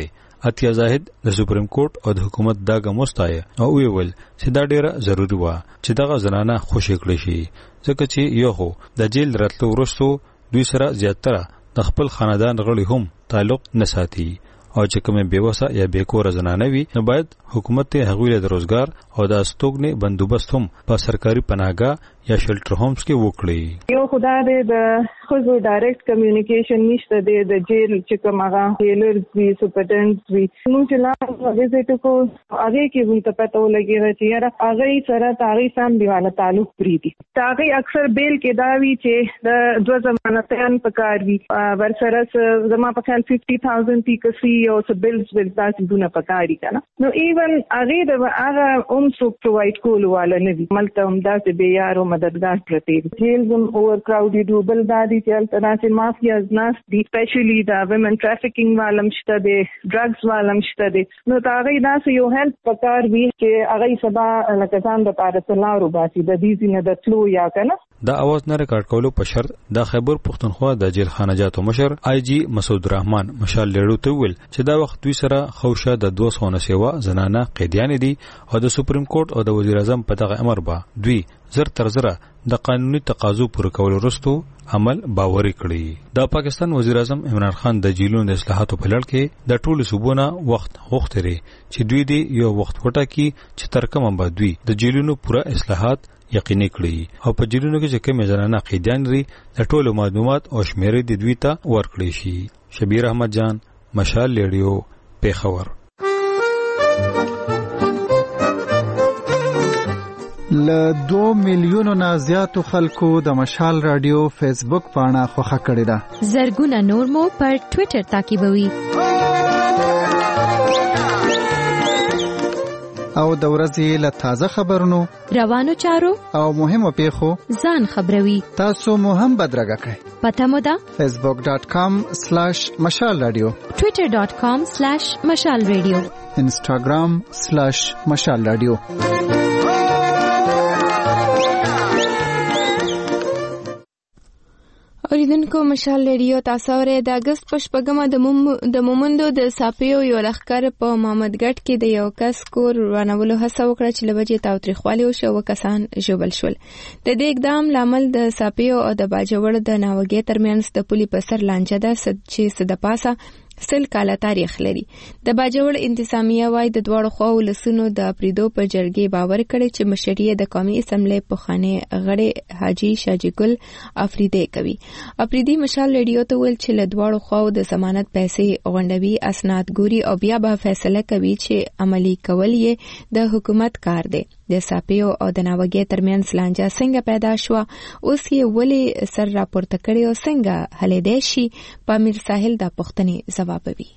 اتیا زاهد د سپریم کورټ او د حکومت دا ګام مستای او ویل چې دا ډیره ضروری و چې دغه زنانه خوشی کړی شي ځکه چې یو هو د جیل راتلو وروسته دوی سره زیاتره د خپل خاندان غړي هم تعلق نه ساتي او چې کومه بیوسه یا بیکوره زنانه وي نو باید حکومت ته هغوی د روزګار او د استوګنې بندوبست هم په سرکاري پناهګاه یا شلټر هومز کې وکړي. یو خدای دې د خزو ډایرکټ کمیونیکیشن نشته دی د جیل چې کوم هغه هیلرز وی سپرډنټس وی نو چې لا ویزټ کو هغه کې وي ته پته ولګي چې یاره هغه سره تاریخ سم دیواله تعلق پری دي هغه اکثر بیل کې دا وی چې د دوه ضمانتيان پکار وي ورسره زما په خیال پنځه هزار تی کسي او سبلز ول تاسو دونه پکاري کنه نو ایون هغه د هغه اوم سو پرووایډ کول والا نه وي ملته هم دا چې به یارو مددگار پرتی جیلز هم اوور کراودډ وبل دادي چې تناسب مافیاز ناس دي سپیشلی دا ویمن ټرافیکینګ والم شته دي ډرګز والم شته دي نو دا غي ناس یو هیلپ پکار وی چې هغه سبا لکه ځان د پاره تلارو باسي د دې زینه د تلو یا کنه دا اواز نه ریکارډ کولو په شرط د خیبر پختونخوا د جیل خانجاتو مشر آی جی مسعود رحمان مشال لیړو ته ویل چې دا وخت دوی سره خوشه د دوه سوه نه سیوا زنانه قیدیان دي او د سپریم کورټ او د وزیر اعظم په دغه امر به دوی زر تر زره د قانوني تقاضو پوره کولو وروسته عمل باوري کړی. د پاکستان وزیر اعظم عمران خان د جیلونو د اصلاحاتو په لړ کې د ټولو صوبونو وخت غوښتري چې دوی دی یو وخت وټاکي چې تر کومه به دوی د جیلونو پوره اصلاحات یقیني کړي او په جیلونو کې چې کوم زنانه قیدیان لري د ټولو معلومات او شمیرې د دوی ته ورکړي شي. شبیر احمد جان مشال لیډیو پیښور. ل دو میلیونو نه زیاتو خلکو د مشال رادیو فیسبوک پاڼه خوښه کړې ده. زرګونه نور مو پر ټوئیټر تعقیبوي. او د ورځې له تازه خبرونو روانو چارو او مهمو پیښو ځان خبروي. تاسو مو هم بدرګه کړئ. پته مو ده facebook dot com slash mashal radio twitter dot com slash mashal radio instagram slash mashal radio. اوریدونکو مشال لیډیو تاسو اورئ د اگست په شپږمه د د مومندو د ساپیو یو لښکر په محمدګټ کې د یو کس کور ورانولو هڅه وکړه چې لبجې تاوتریخوالي وشو او کسان ژوبل شول. د دې اقدام لامل د ساپیو او د باجوړ د ناوګي ترمنځ د پولي په سر لانجه ده چې صد پاسه سل کاله تاریخ لري. د باجوړ انتظامیه وای د دواړو خواو لسونو د پریدو پر جرګې باور کړي چې مشري د قومي اسمبلی په خانه غړي حاجی شاجی ګل افریدی کوي. افریدی مشال لیډیو ته ویل چې له دواړو خواو د ضمانت پیسې غونډوي اسناد ګوري او بیا به فیصله کوي چې عملی کول یې د حکومت کار دی. د ساپیو او د ناوګي ترمنځ لانجه څنګه پیدا شو اوس یې ولې سر راپورته کړي او څنګه حل دی شي په امیر ساحل د پښتني جوابوي.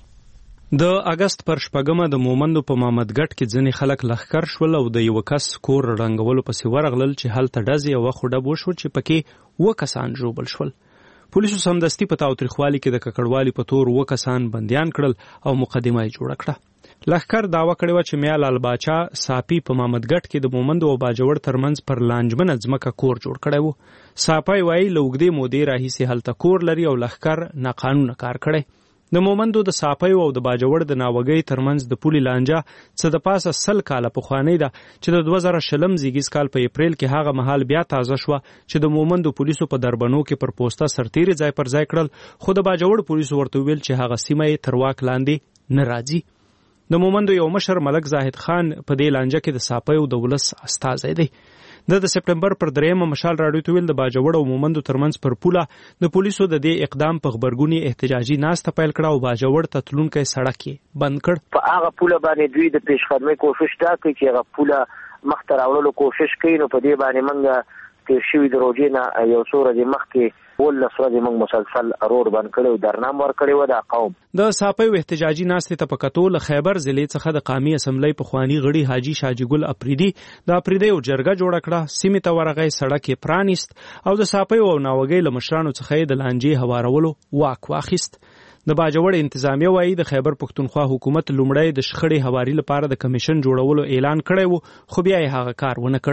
د اگست پر شپږمه د مومندو په محمدګټ کې ځنې خلک لښکر شول او د یو کس کور رنګولو پسې ورغلل چې هلته ډزې او خډب وشو چې پکې و کسان ژوبل شول. پولیسو سمدستي په تاوتریخوالي کې د ککړوالي په تور و کسان بندیان کړل او مقدمه یې جوړه کړه. لښکر داوا کړې وه چې میا لال باچا ساپي په محمدګټ کې د مومندو او باجوړ ترمنځ پر لانجمنه ځمکه کور جوړ کړی و. ساپی وایي له اوږدې مودې راهیسې هلته کور لري او لښکر ناقانونه کار کړی. د مومندو د ساپیو او د باجوړ د ناوګۍ ترمنځ د پولي لانجه څه د پاسه سل کاله پخوانۍ ده چې د دوه زره شلم زیږیز کال په اپریل کې هغه مهال بیا تازه شوه چې د مومندو پولیسو په دربنو کې پر پوسټه سرتیري ځای پر ځای کړل خو د باجوړ پولیسو ورته ویل چې هغه سیمه یې تر واک لاندې نه راځي. د مومندو یو مشر ملک زاهد خان په دې لانجه کې د ساپیو د ولس استازی دی. د سپټمبر پر دریمه مشال راډیو ته ویل د باجوړ او مومندو ترمنځ پر پوله د پولیسو د دې اقدام په خبرګونی احتجاجي ناسته پیل کړه او باجوړ ته تلونکی سړک یې بند کړ. په هغه پوله باندې دوی د پیشقدمۍ کوشش دا کوي چې هغه پوله مخ ته راوړلو کوشش کوي. نو په دې باندې موږ تیر شوي د روژې نه یو څو ورځې مخکې ولس ورځې موږ مسلسل روډ بند کړی او درنام ورکړی و. د قوم د ساپیو احتجاجي ناستې ته په کتو له خیبر ضلع څخه د قومي اسمبلی پخواني غړي حاجي شاجي ګل افریدي د افریدي یو جرګه جوړه کړه. سیمې ته ورغی سړک یې پرانیست او د ساپیو او ناوګۍ له مشرانو څخه یې د لانجې هوارولو واک واخیست. د باجوړ انتظامیه وایي د خیبر پښتونخوا حکومت لومړی د شخړې هواري لپاره د کمیشن جوړولو اعلان کړی و خو بیا یې هغه کار ونه کړ.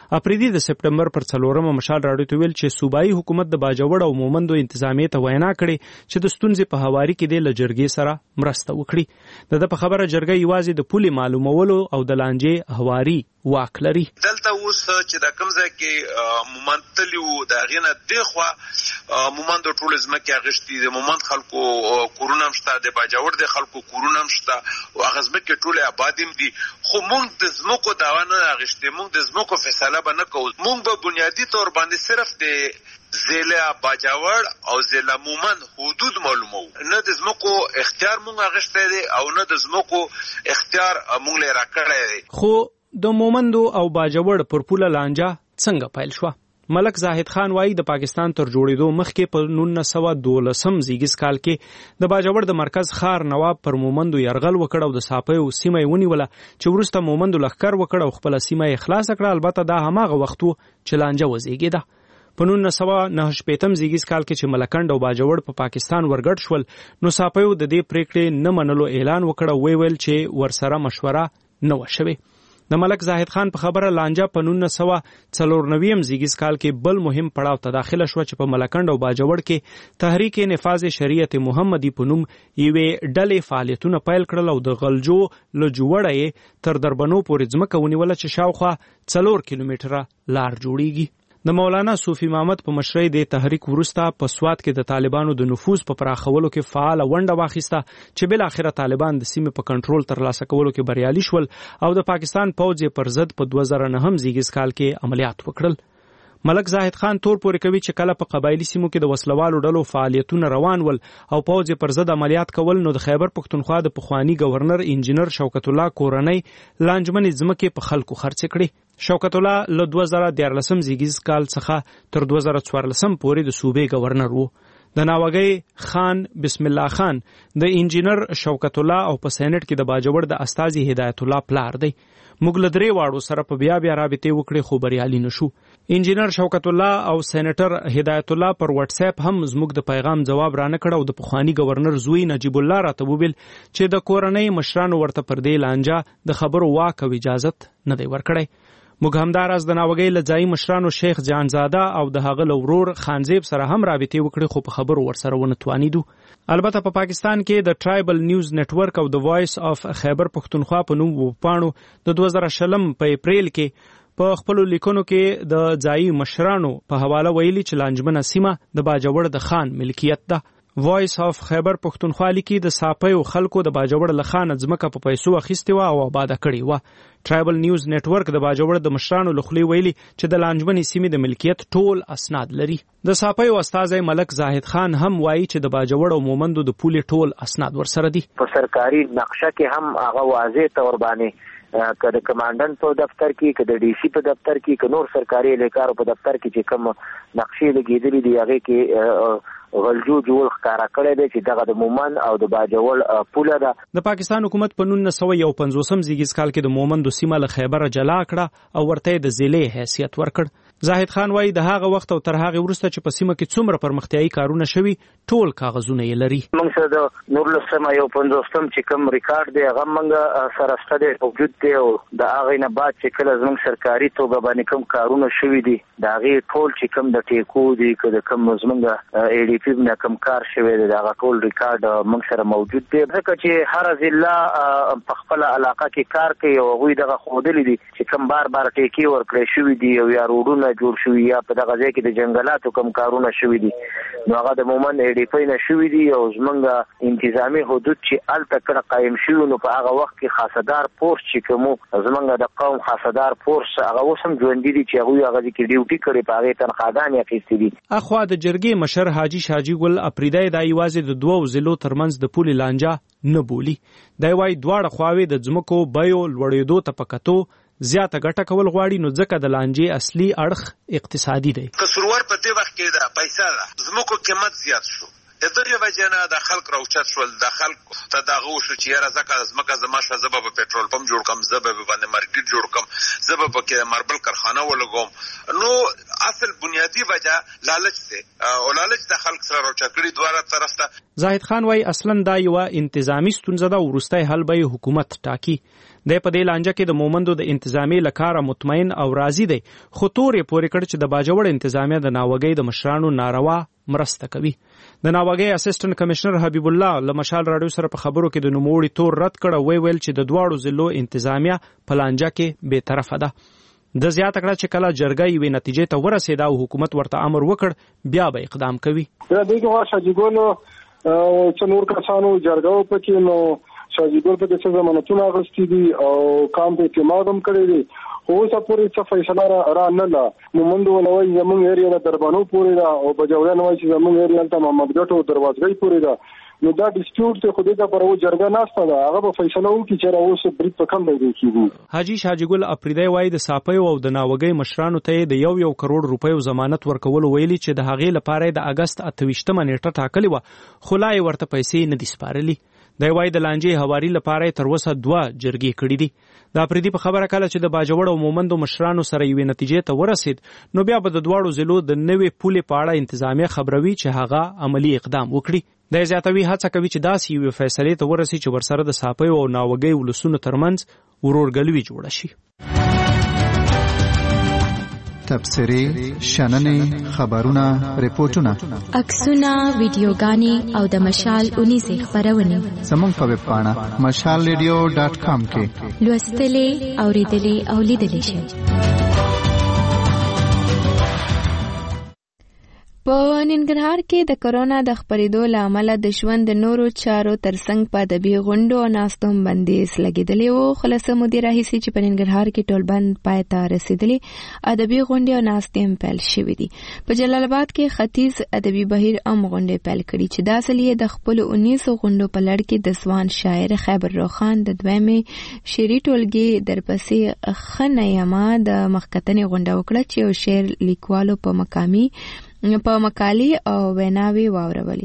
اپریدي د سپټمبر پر څلورمه مشال راډیو ته ویل چې صوبایي حکومت د باجوړ او مومندو انتظامیې ته وینا کړې چې د ستونزې په هواري کې د لجرګي سره مرسته وکړي. د په خبره جرګه یوازې د پولي معلومولو او د لانجې هواري واک لري. دلته اوس چې د کوم ځای کې مومند تلیو د غینه دغه مومند ټول ځمکه غشتي د مومند خلکو کورونه مشته د باجوړ د خلکو کورونه مشته او هغه ځمکه ټول آبادیم دي خو مونږ د ځمکو داوا نه غشتي مونږ د ځمکو فیصله به نه کوو. مونږ به بنیادی طور باندې صرف د ضلع باجوړ او ضلع مومند حدود معلومو نه د ځمکو اختیار مونږ غشته دي او نه د ځمکو اختیار مونږ لري راکړی دي. خو د مومندو او باجوړ پر پوله لانجه څنګه پیل شو؟ ملک زاهد خان وایي د پاکستان تر جوړېدو مخکې په نولس سوه دولسم زیږیز کال کې د باجوړ د مرکز خار نواب پر مومندو یرغل وکړ او د ساپیو سیمه یې ونیوله چې وروسته مومندو لښکر وکړ او خپله سیمه یې خلاصه کړه. البته دا هماغه وخت و چې لانجه وزېږېده. په نولس سوه نهه شپېتم زیږیز کال کې چې ملکنډ او باجوړ په پا پاکستان ورګډ شول نو ساپیو د دې پریکړې نه منلو اعلان وکړ او ویل چې ورسره مشوره نه وه شوې. د ملک زاهد خان په خبره لانجه په نولس سوه څلور نویم زیږیز کال کې بل مهم پړاو ته داخله شوه چې په ملکنډ او باجوړ کې تحریک نفاذ شریعت محمدي په نوم یوې ډلې فعالیتونه پیل کړل او د غلجو له جوړه یې تر دربنو پورې ځمکه ونیوله چې شاوخوا څلور کیلومتره لار جوړیږي. د مولانا صوفي محمد په مشرۍ د تحریک وروسته په سوات کې د طالبانو د نفوذ په پراخولو کې فعال ونډه واخیسته چې بل اخره طالبان د سیمې په کنټرول ترلاسه کولو کې بریالي شول او د پاکستان پوځ پر ضد په دوه زره نهم زیږیز کال کې عملیات وکړل. ملک زاهد خان تور پورې کوي چې کله په قبایلی سیمو کې د وسلوالو ډلو فعالیتونه روان ول او پوځ پر ضد عملیات کول نو د خیبر پښتونخوا د پخوانی گورنر انجینر شوکت الله کورنۍ لانجمنې ځمکې په خلکو خرڅ کړي. شوکت الله له دوه زره دیارلسم زیږیز کال څخه تر دوه زره څوارلسم پورې د صوبې گورنر وو. د ناوګۍ خان بسم الله خان د انجینر شوکت الله او په سېنات کې د باجوړ د استازي هدایت الله پلار دی. موږ له درې واړو سره په بیا بیا رابطې وکړې خو بریالي نشو. انجینر شوکت الله او سېنیټر هدایت الله پر واتس اپ هم زموږ د پیغام جواب رانه کړ او د پخوانی گورنر زوی نجیب الله راته وویل چې د کورنۍ مشرانو ورته پر دې لانجه د خبرو واک او اجازت نه دی ورکړی. موږ همداراز د ناوګۍ له ځایي مشرانو شیخ جانزاده او د هغه له ورور خانزیب سره هم رابطې وکړې خو په خبرو ورسره ونه توانیدو. البته په پا پاکستان کې د ټرایبل نیوز نتورک او د وایس اف خیبر پښتونخوا په نوم وپاڼو د دوه زره شلم په اپریل کې په خپلو لیکنو کې د ځایي مشرانو په حواله ویلي چې لانجمنه سیمه د باجوړ د خان ملکیت ده. وایس اف خیبر پښتونخوا لیکي د ساپیو خلکو د باجوړ له خان ځمکه په پیسو اخیستې وه او آباده کړې وه. ټرایبل نیوز نتورک د باجوړ د مشرانو له خولې ویلي چې د لانجمنې سیمې د ملکیت ټول اسناد لري. د ساپیو استازی ملک زاهد خان هم وایي چې د باجوړ او مومندو د پولې ټول اسناد ورسره دي. په سرکاري نقشه کې هم هغه واضح تور باندې که د کمانډنټ په دفتر کې که د ډي سي په دفتر کې که نور سرکاري اهلکارو په دفتر کې چې کوم نقشې لګېدلې دي هغې کې غلجو جوړ ښکاره کړی دی چې دغه د مومند او د باجوړ پوله ده. د پاکستان حکومت په نولس سوه یو پنځوسم زیږیز کال کې د مومندو سیمه له خیبره جلا کړه او ورته د ضلعې حیثیت ورکړ. زاهد خان وایي د هغه وخت او تر هغې وروسته چې په سیمه کې څومره پرمختیایي کارونه شوي ټول کاغذونه یې لري. موږ سره د نولس سوه یو پنځوسم چې کوم ریکارډ دی هغه موږ سره شته دی موجود دی او د هغې نه بعد چې کله زموږ سرکاري توګه باندې کوم کارونه شوي دي د هغې ټول چې کوم د ټیکو دي که د کوم زموږ ای ډي پي نه کوم کار شوی دی د هغه ټول ریکارډ موږ سره موجود دی. ځکه چې هره ضلع په خپله علاقه کې کار کوي او هغوی دغه ښودلي دي چې کوم بار بار ټیکې ورکړی شوي دي او یا روډونه جوړ شوي یا په دغه ځای کې د جنګلاتو کوم کارونه شوي دي نو هغه د مومند ای ډي پی نه شوي دي او زموږ انتظامي حدود چې هلته کله قایم شوي نو په هغه وخت کې خاصدار فورس چې کوم زموږ د قوم خاصدار فورس هغه اوس هم ژوندي دي چې هغوی هغه کې ډیوټي کړې په هغې تنخواګانې اخیستې دي. اخوا د جرګې مشر حاجي شاجي ګل اپریدی دا یوازې د دوو ضلعو ترمنځ د پولې لانجه نه بولي. دی وایي دواړه خواوې د ځمکو بیو لوړېدو ته په کتو زیاته ګټه کول غواړي نو ځکه د لانجې اصلي اړخ اقتصادي دی. قصوروار په دې وخت کې د پیسې ده ځمکو قیمت زیات شو د دغې وجې نه د خلک راوچت شول د خلکو ته دغه وشو چې یاره ځکه ځمکه زما شوه زه به په پټرول پمپ جوړ کړم زه به باندې مارکیټ جوړ کړم زه به پکې ماربل کارخانه ولګوم نو اصل بنیادی وجہ لالچ دی او لالچ د خلک سره راچکړي دواره طرف ته. زاهد خان وايي اصلا دا یو انتظامی ستونزه ده او وروستی حل به حکومت ټاکي. د په دې لانجه کې د مومندو د انتظامی لکاره مطمئن او راضي دی، خو تور یې پورې کړ چې د باجوړ انتظامیه د ناوګۍ د مشرانو ناروا مرسته کوي. د ناوګۍ اسسټنټ کمشنر حبیب الله له مشال راډیو سره په خبرو کې د نوموړي تور رد کړ، وی ویل چې د دواړو ضلعو انتظامیه په لانجه کې بې طرفه ده. د زیاته کړه چې کله جرګه یوې نتیجې ته ورسېده او حکومت ورته امر وکړ بیا به اقدام کوي. د دې غوا شاجګونو چې نور کسانو جرګه وکړي نو شاجګول په څه ضمانتونه اغوستي دي او کام په اعتماد هم کړی دي، خو اوسه پورې څه فیصله را نه لا. مومند ولوي زمونږ ایریا د دربانو پورې ده او بجوړیان وایي چې زمونږ ایریا ته محمد ګټو دروازګۍ پورې ده. نو دا ډیسپیوټ ته خو دې د پرو جرګه ناشته ده، هغه به فیصله وکړي چې اوس برید په کم دی کیږي. حاجی شاجګل اپریدی وایي د ساپیو او د ناوګۍ مشرانو ته د یو یو کروڑ روپیو ضمانت ورکول ویلي چې د هغې لپاره د اگست اته ویشتمه نیټه ټاکلې وه، خو لا یې ورته پیسې نه دي سپارلي. دی وایي د لانجې هواري لپاره تر اوسه دوه جرګې کړي دي. د اپریدي په خبره کله چې د باجوړ او مومندو مشرانو سره یوې نتیجې ته ورسېد نو بیا به د دواړو ضلعو د نوې پولې په اړه انتظامیه خبروي چې هغه عملي اقدام وکړي. د زیاتوي هڅه کوي چې داسې یوې فیصلې ته ورسي چې ورسره د ساپیو او ناوګۍ ولسونو ترمنځ ورورګلوي جوړه شي. تبصرې، شننې، خبرونه، ریپورتونه، عکسونه، ویډیوګانې او د مشال اونیزې خپرونې زموږ په ویب پاڼه مشال ریډیو ډاټ کام کې لوستلې، اورېدلې او لیدلې شئ. په ننګرهار کې د کرونا د خپرېدو له امله د ژوند د نورو چارو ترڅنګ په ادبي غونډو او ناستو هم بندیز لګېدلی و. خو له څه مودې راهیسې چې په ننګرهار کې ټول بند پای ته رسېدلي، ادبي غونډې او ناستې هم پیل شوې دي. په جلال آباد کې ختیځ ادبي بهیر هم غونډې پیل کړي چې دا ځل یې د خپلو اونیسو غونډو په لړ کې د ځوان شاعر خیبر روخان د دویمې شعري ټولګې درپسې ښه نیمه د مخکتنې غونډه وکړه چې یو شعر لیکوالو په مقامي په مقالې او ویناوي واورولي.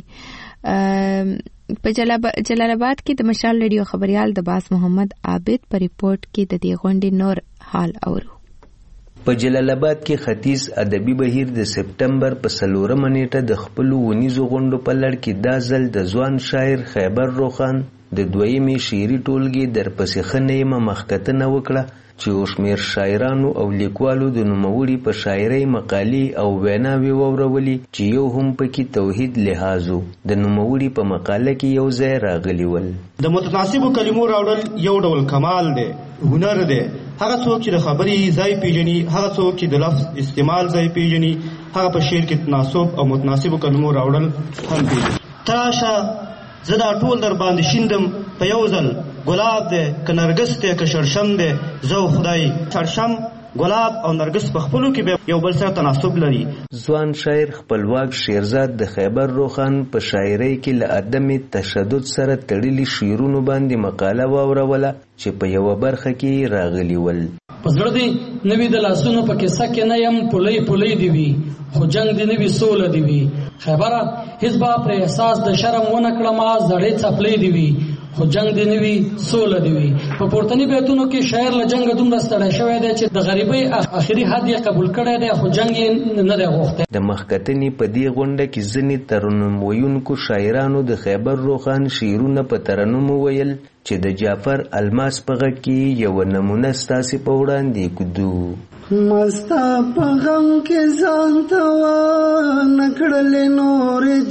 په جلال آباد کې د مشال ریډیو خبريال د باس محمد عابد په ریپورت کې د دې غونډې نور حال اورو. په جلال آباد کې ختیځ ادبي بهیر د سپټمبر په څلورمه نیټه د خپلو ونیزو غونډو په لړ کې دا ځل د ځوان شاعر خیبر روخان د دویمې شعري ټولګې درپسې ښه نیمه مخکتنه وکړه چې یو شمېر شاعرانو او لیکوالو د نوموړي په شاعرۍ مقالې او ویناوې واورولي چې یو هم پکې توحید لحاظ و. د نوموړي په مقاله کې یو ځای راغلي ول: د متناسبو کلمو راوړل یو ډول کمال دی، هنر دی. هغه څوک چې د خبرې ځای پیژني، هغه څوک چې د لفظ استعمال ځای پیژني، هغه په شعر کې تناسب او متناسبو کلمو راوړل هم پیژني. تراشه زه دا ټول در باندې شیندم په یو ځل، ګلاب دی که نرګس دی که شرشم دی، زه خدای شرشم ګلاب او نرګس په خپلو کې یو بل سره تناسب لري. ځوان شاعر خپلواک شیرزاد د خیبر روخان په شاعرۍ کې له عدم تشدد سره تړلي شعرونو باندې مقاله واوروله چې په یوه برخه کې راغلي ول: په زړه دې نوي د لاسونو په کیسه کې نه یم، پلی پلی دی وي خو جنگ دې نوي سوله دی وي. خیبره هیڅ به پر احساس د شرم ونه کړم، زړې څپلې دی وي خو جنگ دی نوي سوله دی وي. په پورتني بیتونو کې شاعر له جنګ دومره ستړی شوی دی چې د غریبۍ اخري حد یې قبول کړی دی خو جنگ یې نه دی غوښتی. د مخکتنې په دې غونډه کې ځینې ترنم ویونکو شاعرانو د خیبر روخان شعرونه په ترنم وویل چې د جعفر الماس په غږ کې یوه نمونه ستاسې په وړاندې کړو: مستا په غم کې ځان ته ونکړلې نورې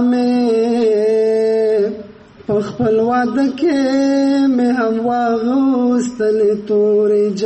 جامې، په خپل واده کې مې هم واغوستلې تورې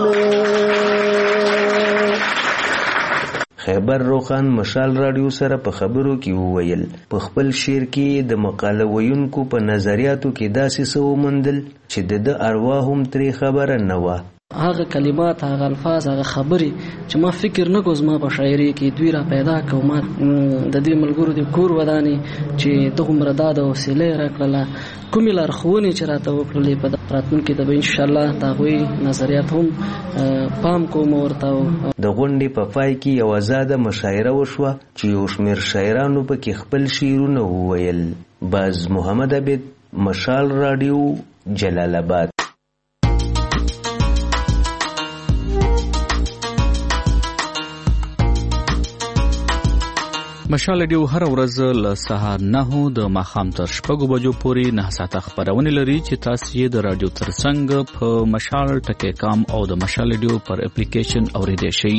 جامې. خیبر روخان مشال راډیو سره په خبرو کې وویل په خپل شعر کې د مقاله ویونکو په نظریاتو کې داسې څه وموندل چې د ده اروا هم ترې خبره نه وه. هغه کلمات، هغه الفاظ، هغه خبرې چې ما فکر نه کو زما په شاعري کې دوی را پیدا کو. ما د دې ملګرو د کور ودانې چې دغومره دا د وسیلې راکړله، کومې لارښوونې چې راته وکړلې په راتلونکي کې به انشاءالله د هغوی نظریات هم پام کوم ورته. د غونډې په پای کې یوه ازاده مشاعره وشوه چې یو شمېر شاعرانو پکې خپل شعرونه وویل. باز محمد عابد، مشال راډیو، جلال آباد. مشال رادیو هر ورځ له سهار نه د ماښام تر شپږو بجو پورې نه ساعته خبرونه لري چې تاسو یې د رادیو ترڅنګ په مشال ټکی کام او د مشال رادیو پر اپلیکیشن اوریدئ شئ.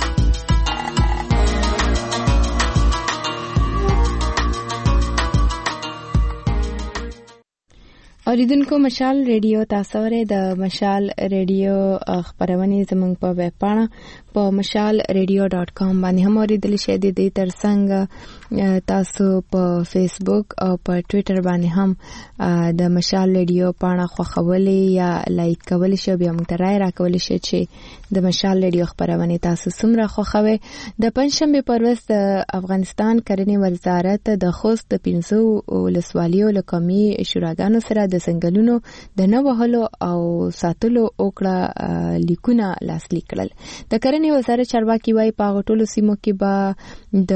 اوریدونکو مشال ریډیو تاسو ورې د مشال ریډیو خبرونه زموږ په ویب پاڼه په مشال ریډیو ډاٹ کام باندې هم اوریدل شئ. د دې ترڅنګ تاسو په فیسبوک او په ټوئیټر باندې هم د مشال ریډیو پاڼه خوښولې یا لایک کولای شئ، بیا موږ ته رائے راکولای شئ چې د مشال ریډیو خبرونه تاسو څومره خوښوي. د پنځشنبه پر ورځ د افغانستان کرنې وزارت د خوست د پنځو ولسوالیو له قومي شوراګانو سره د څنګهلونو د نه وهلو او ساتلو اوکړه لیکونه لاسلیک کړل. د کرنې وزارت چارواکي وايي په ټولو سیمو کې به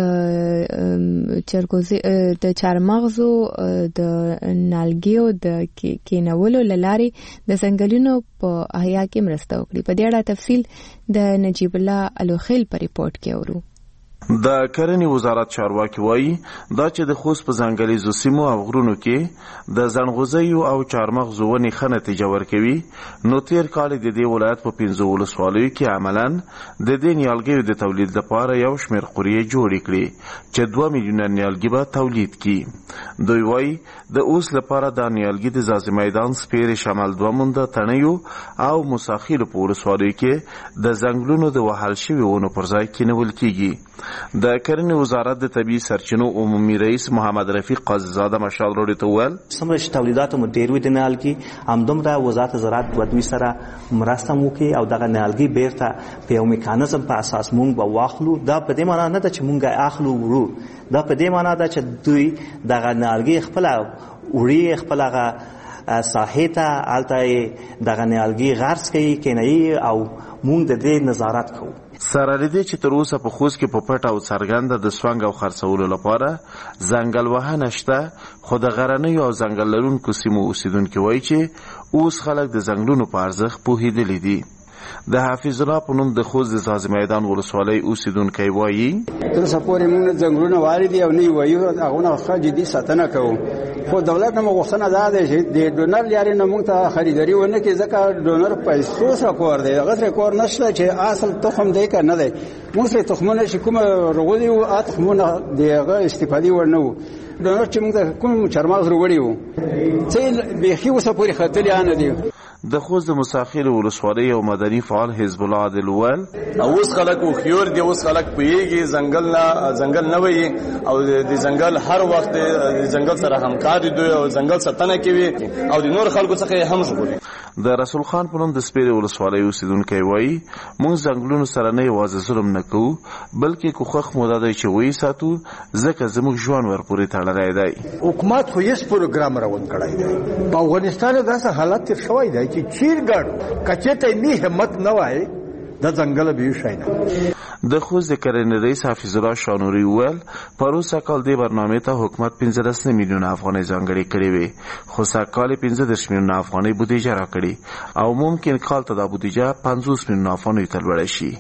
د چرګوزي د چارمغزو د نالګیو د کینولو لاري د څنګهلونو په احیا کې مرسته وکړي. په دې اړه تفصیل د نجیب الله الوخیل په ریپورت کې اورو. د کرنې وزارت چارواکي وایي دا چې د خوست په ځنګلیزو سیمو او غرونو کې د زنغوزیو او چارمغزو ونې ښه نتیجه ورکوي، نو تیر کال د دې ولایت په پنځو ولسوالیو کې عملاً د دې نیالګیو د تولید لپاره یو شمېر قوریې جوړې کړي چې دوه میلیونه نیالګي به تولید کړي. دوی وایي د اوس لپاره دا نیالګي د ځاځي میدان، سپیرې شمال، دوه مونده، تڼیو او مساخیلو په ولسوالیو کې د ځنګلونو د وهل شوي ونو پر ځای کینول کیږي. د کرنې وزارت د طبیعي سرچینو عمومي رئیس محمد رفیق قاضیزاده مشال روډي ته وویل څومره چې تولیدات مو ډېر وي د نیالګي همدومره وزارت زراعت دوه دوی سره مرسته وکړي او دغه نیالګي بیرته په یو میکانیزم په اساس مونږ به واخلو. دا په دې معنی نه ده چې مونږ اخلو وړو، دا په دې معنی ده چې دوی دغه نیالګي خپل وړي خپل هغه ساحې ته هلته دغه نیالګي غرس کوي، کینوي او مونږ د دې نظارت کوو. سره لدې چې تر اوسه په خوست کې په پټه او څرګنده د سوانګ او خرڅولو لپاره ځنګل وهنه شته، خو د غرنیو او ځنګل لرونکو سیمو اوسیدونکي وایي چې اوس خلک د ځنګلونو په ارزښت پوهېدلي دي. د حافظ الله په نوم د خوست د ځاځي میدان ولسوالۍ اوسیدونکی وایي تر اوسه پورې موږ ځنګلونه والي دي او نه وایو هغونه ښه جدي ساتنه کوو، خو دولت نه غوښتنه دا ده چې د ډونر لارې نه موږ ته خریداري ونه کړي، ځکه ډونر پیسو سره کور دی، هغه سره کور نشته چې اصل تخم دی که نه دی. موږ سره تخمونه چې کومه رغولي وو هغه تخمونه د هغه استفادې وړ نه وو. ډونر چې موږ ته کوم چارمغز راوړي وو څه بیخي اوسه پورې ختلي نه دي. د خوست د مساخیل ولسوالۍ او مدني فعال حزب الله عادل وویل اوس خلک خيور دي، اوس خلک پیږي ځنګل نه ځنګل نه وي او د ځنګل هر وخت د ځنګل سره همکار دي او ځنګل ساتنه کوي او د نور خلکو څخه هم ژغوري. د رسول خان په نوم د سپیرې ولسوالۍ اوسیدونکی وایي موږ ځنګلونو سره نه یوازې ظلم نه کوو بلکې کوښښ مو دا دی چې ویې ساتو ځکه زموږ ژوند ورپورې تړلی دی. حکومت خو هیڅ پروګرام روان کړی دی. په افغانستان داسې حالت تېر شوی دی چې چیر ګاډو که چېرته یې همت نه وای د ځنګله به یې شی نه. د خوست د کرنې رئیس حافظ الله شانوري وویل پروسه کال دې برنامې ته حکومت پنځه دېرش میلیونه افغانۍ ځانګړې کړې وې، خو سږکال یې پنځه دېرش میلیونه افغانۍ بودیجه راکړې او ممکن کال ته دا بودیجه پنځوس میلیونه افغانیو ته لوړه شي.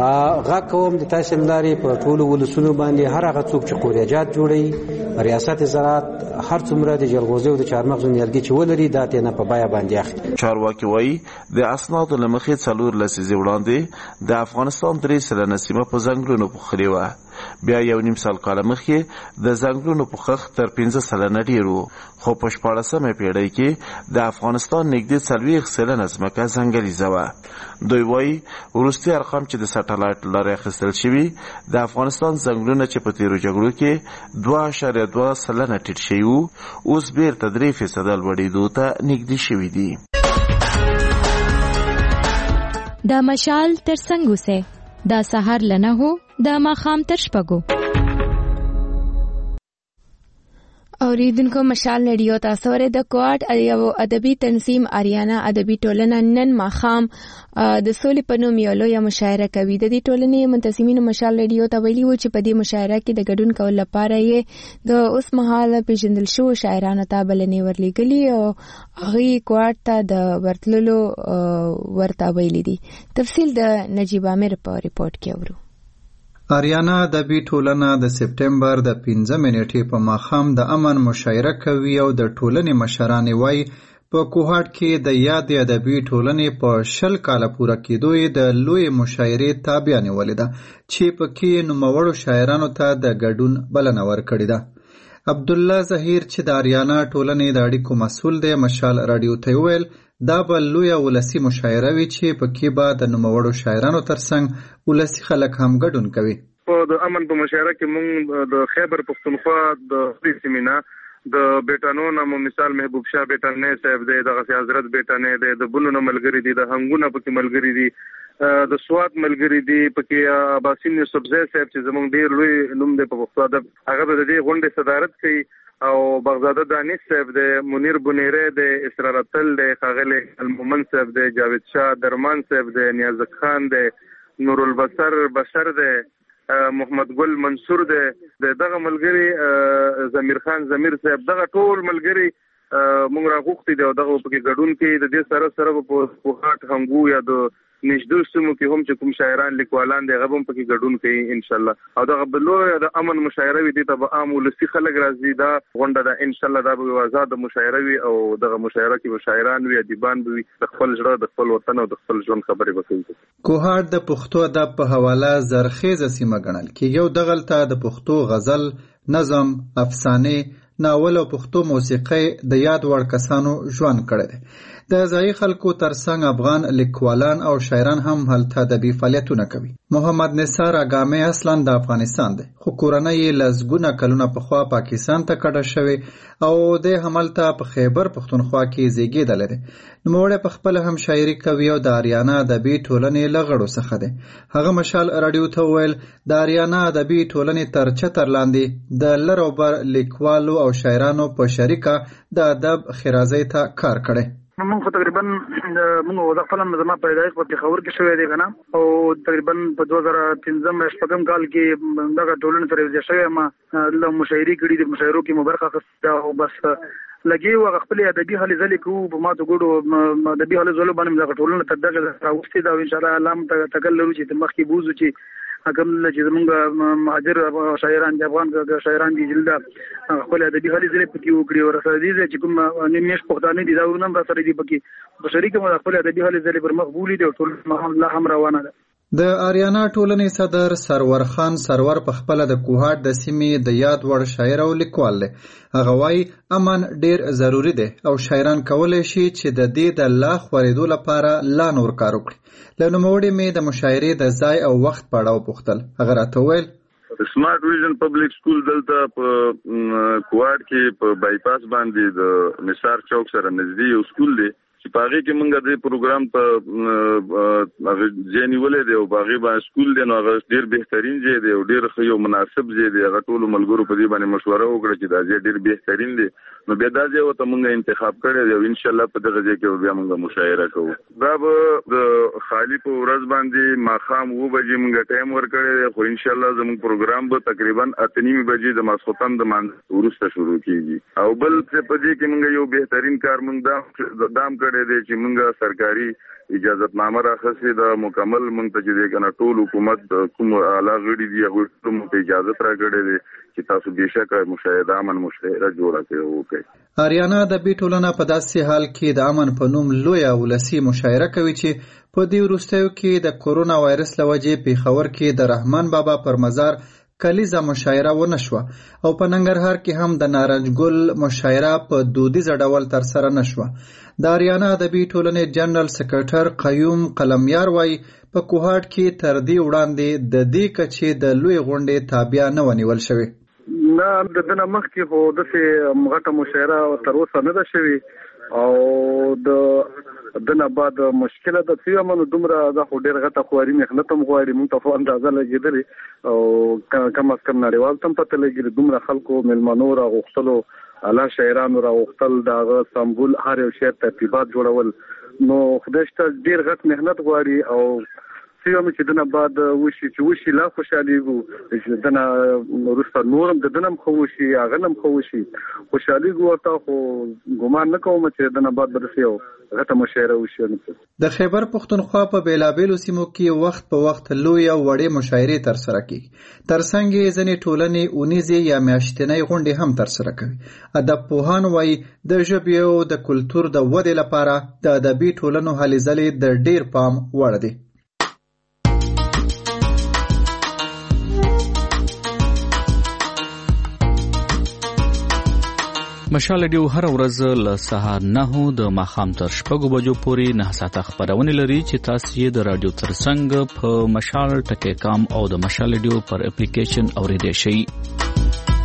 غږ کوم د تاسو لارې په ټولو ولسونو باندې هر هغه څوک چې قوریجات جوړوي ریاست زراعت هر څومره د جلغوزي او د چارمغزو نیالګي چې ولري دا تېنه په بیه باندې اخلي. چارواکي وایي د اسنادو له مخې څلور لسیزې وړاندې د افغانستان درې سلنه سیمه په ځنګلونو پوښلې وه، بیا یو نیم سل کاله مخکې د ځنګلونو پوښښ تر پنځه سلنه ډېر و، خو په شپاړسمه پیړۍ کې د افغانستان نږدې څلوېښت سلنه ځمکه ځنګلیزه وه. دوی وایي وروستي ارقام چې د سټلایټ له لارې اخیستل شوي د افغانستان ځنګلونه چې په تېرو جګړو کې دوه اعشاریه دوه سلنه ټیټ شوي وو اوس بیرته درې فیصده لوړېدو ته نږدې شوي دي. د مشال ترڅنګ اوسئ، دا سهار له نهو د ماښام تر شپږو. اوریدونکو مشال ریډیو تاسو ورې د کوارټ یو ادبي تنظیم اریانا ادبي ټولنه نن ماښام د سولې په نوم یو لویه مشاعره کوي. د دې ټولنې منتظمینو مشال ریډیو ته ویلي وو چې په دې مشاعره کې د ګډون کولو لپاره یې د اوس مهال پیژندل شوو شاعرانو ته بلنې ورلېږلي او هغوی کوارټ ته د ورتللو ورته ویلي دي. تفصیل د نجیب عامر په ریپورټ کې اورو. آریانا ادبي ټولنه د سپټمبر د پنځمې نیټې په ماښام د امن مشاعره کوي او د ټولنې مشران وایي په کوهاټ کې د یادې ادبي ټولنې په شل کاله پوره کېدو یې د لویې مشاعرې تابیا نیولې ده چې پکې نوموړو شاعرانو ته د ګډون بلنه ورکړې ده. عبدالله ظهیر چې د آریانا ټولنې د اړیکو مسؤل دی مشال راډیو ته وویل دا به لویه ولسي مشاعره وي چې پکې به د نوموړو شاعرانو ترڅنګ ولسي خلک هم ګډون کوي. په د امن په مشاعره کې موږ د خیبر پښتونخوا د دې سیمینه د بیٹانو نامو مثال محبوب شاه بیٹانه صاحب دی، دغه حضرت بیٹانه دی، د بنونو ملګری دي، د هنګونه پکې ملګری دي، د سواد ملګری دي، پکې باسین یوسفزی صاحب چې زموږ ډیر لوی نوم دی په پښتو ادب، هغه د دې غونډې صدارت کوي، او بغداد دانش صاحب دی، منیر بنیره دی، اسرار اتل دی، ښاغلی المومن صاحب دی، جاوید شاه درمان صاحب دی، نیازک خان دی، نور البصر بشر دی، محمد ګل منصور دی، دغه ملګری ضمیر خان ضمیر صاحب، دغه ټول ملګری موږ راغوښتي دي او دغه پکې ګډون کوي. د دې سره سره په کوهاټ هنګو یا د نږدې سیمو کې هم چې کوم شاعران لیکوالان دي هغه هم پکې ګډون کوي ان شاء الله. او دغه بلوه د امن مشاعره وي دي ته به عام ولسي خلک راځي، دا غونډه ده ان شاء الله دا به آزاد مشاعره وي او دغه مشاعره کې به شاعران وي، ادیبان وي، د خپل ژړه د خپل وطن او د خپل ژوند خبرې وکړي. کوهاټ د پښتو ادب په حواله زرخیزه سیمه ګڼل کېږي او دغلته د پښتو غزل، نظم، افسانې، ناول او پښتو موسیقۍ د یاد وړ کسانو ژوند کړی دی. د ځایي خلکو ترڅنګ افغان لیکوالان او شاعران هم هلته ادبي فعالیتونه کوي. محمد نثار اګامې اصلاً د افغانستان دی خو کورنۍ یې لسګونه کلونه پخوا پاکستان ته کډه شوې او د هملته په خیبر پښتونخوا کې زیږېدلی دی. نوموړی په خپله هم شاعري کوي او د آریانا ادبي ټولنې له غړو څخه دی. هغه مشال راډیو ته وویل د آریانا ادبي ټولنې تر چتر لاندې د لر او بر لیکوالو او شاعرانو په شریکه د ادب ښېرازۍ ته کار کړی. موږ خو تقریبا موږ د خپل زما پیدایښت په پېښور کې شوی دی که نه، او تقریبا په دوه زره پنځم شپږم کال کې دغه ټولنې سره یوځای شوی یم، دلته مشاعرې کړي دي، مشاعرو کې مو برخه اخیستې او بس لګې وو هغه خپلې ادبي هلې ځلې کوو په ماتو ګوډو ادبي هلې ځلو باندې دغه ټولنه تر دغه راوستې ده او انشاءالله الله هم تکل لرو چې مخکې بوځو چې کوم چې زمونږ مهاجر شاعران دي، افغان شاعران دي، جلده خپل ادبي هلې ځلې پکې وکړي او راسره دي چې کوم نیم میاشت پښتانه دي دا ورونه هم راسره دي پکې په شریکه مو خپل ادبي هلې ځلې پر مخ بولي دي او ټول لا هم روانه ده. د آریانا ټولنې صدر سرور خان سرور په خپله د کوهاټ د سیمې د یاد وړ شاعر او لیکوال دی. هغه وایي امن ډیر ضروري دی او شاعران کولی شي چې د دې د لا خورېدو لپاره لا نور کار وکړي. له نوموړي مې د مشاعرې د ځای او وخت په اړه وپوښتل. هغه راته وویل سمارټ ویژن پبلک سکول دلته په کوهاټ کې په بایپاس باندې د نثار چوک سره نږدې یو سکول دی چې په هغې کې موږ د پروګرام ته ځای نیولی دی او په هغې باندې سکول دی، نو هغه ډېر بهترین ځای دی او ډېر ښه یو مناسب ځای دی. هغه ټولو ملګرو په دې باندې مشوره وکړه چې دا ځای ډېر بهترین دی، نو بیا دا ځای ورته موږ انتخاب کړی دی او انشاءالله په دغه ځای کې بیا موږ مشاعره کوو. دا به د خالي په ورځ باندې ماښام اووه بجې موږ ټایم ورکړی دی، خو انشاءالله زموږ پروګرام به تقریبا اته نیمې بجې د ماسخوتن د مانځه وروسته شروع کېږي. او بل څه په دې کې موږ یو بهترین کار موږ دا دام کړی دی چې موږ سرکاري اجازتنامه راخستې ده، مکمل موږ ته چې دی که نه ټول حکومت کوم اعلی غړي دي هغوی ټول موږ ته اجازت راکړی دی چې تاسو بېشکه مشاهده امن مشاعره جوړه کړئ وکړئ. آریانا ادبي ټولنه په داسې حال کې د امن په نوم لویه ولسي مشاعره کوي چې په دې وروستیو کې د کورونا وایرس له وجې پېښور کې د رحمان بابا پر مزار کلیزه مشاعره ونه شوه او په ننګرهار کې هم د نارنج ګل مشاعره په دودیزه ډول ترسره نه شوه. د آریانا ادبي ټولنې جنرال سکرټر قیوم قلمیار وایي په کوهاټ کې تر دې وړاندې د دې کچې د لوی غونډې تابیا نه ونیول شوې. نه د دې نه مخکې خو داسې غټه مشاعره تر اوسه نه ده شوې او د دنه بعد مشکله ده چې امنو دومره دا خو ډېر غټه خواري محنت هم غواړي، موږ ته خو اندازه لګېدلې او کم از کم نړیوال ته هم پته لګېږي دومره خلکو میلمنو راغوښتلو، اعلی شاعرانو راغوښتل، د هغه سمبول هر یو شعر ترتیبات جوړول، نو خدای شته ډېر غټ محنت غواړي او داسې هم چې دنه بعد وشي چې وشي لا خوشحاليږو چې دنه وروسته نورم د دنم خو وشي هغه نم خو وشي خوشحاليږو ورته خو ګمان نه کوم چې دنه بعد برسي او غته مشاعره وشي. د خیبر پښتونخوا په بیلابیلو سیمو کې وخت په وخت لوی او وړې مشاعرې ترسره کیږي. ترڅنګ یې ځینې ټولنې اونیزې یا میاشتنۍ غونډې هم ترسره کوي. ادب پوهان وایي د ژبې او د کلتور د ودې لپاره د ادبي ټولنو هلې ځلې د ډیر پام وړ دي. مشال ډیو هر ورځ له سهار نهو د ماښام تر شپږو بجو پورې نه ساعته خپرونه لري چې تاسو یې د رادیو ترڅنګ په مشال ټکی کام او د مشال ډیو پر اپلیکیشن اوریدئ شئ.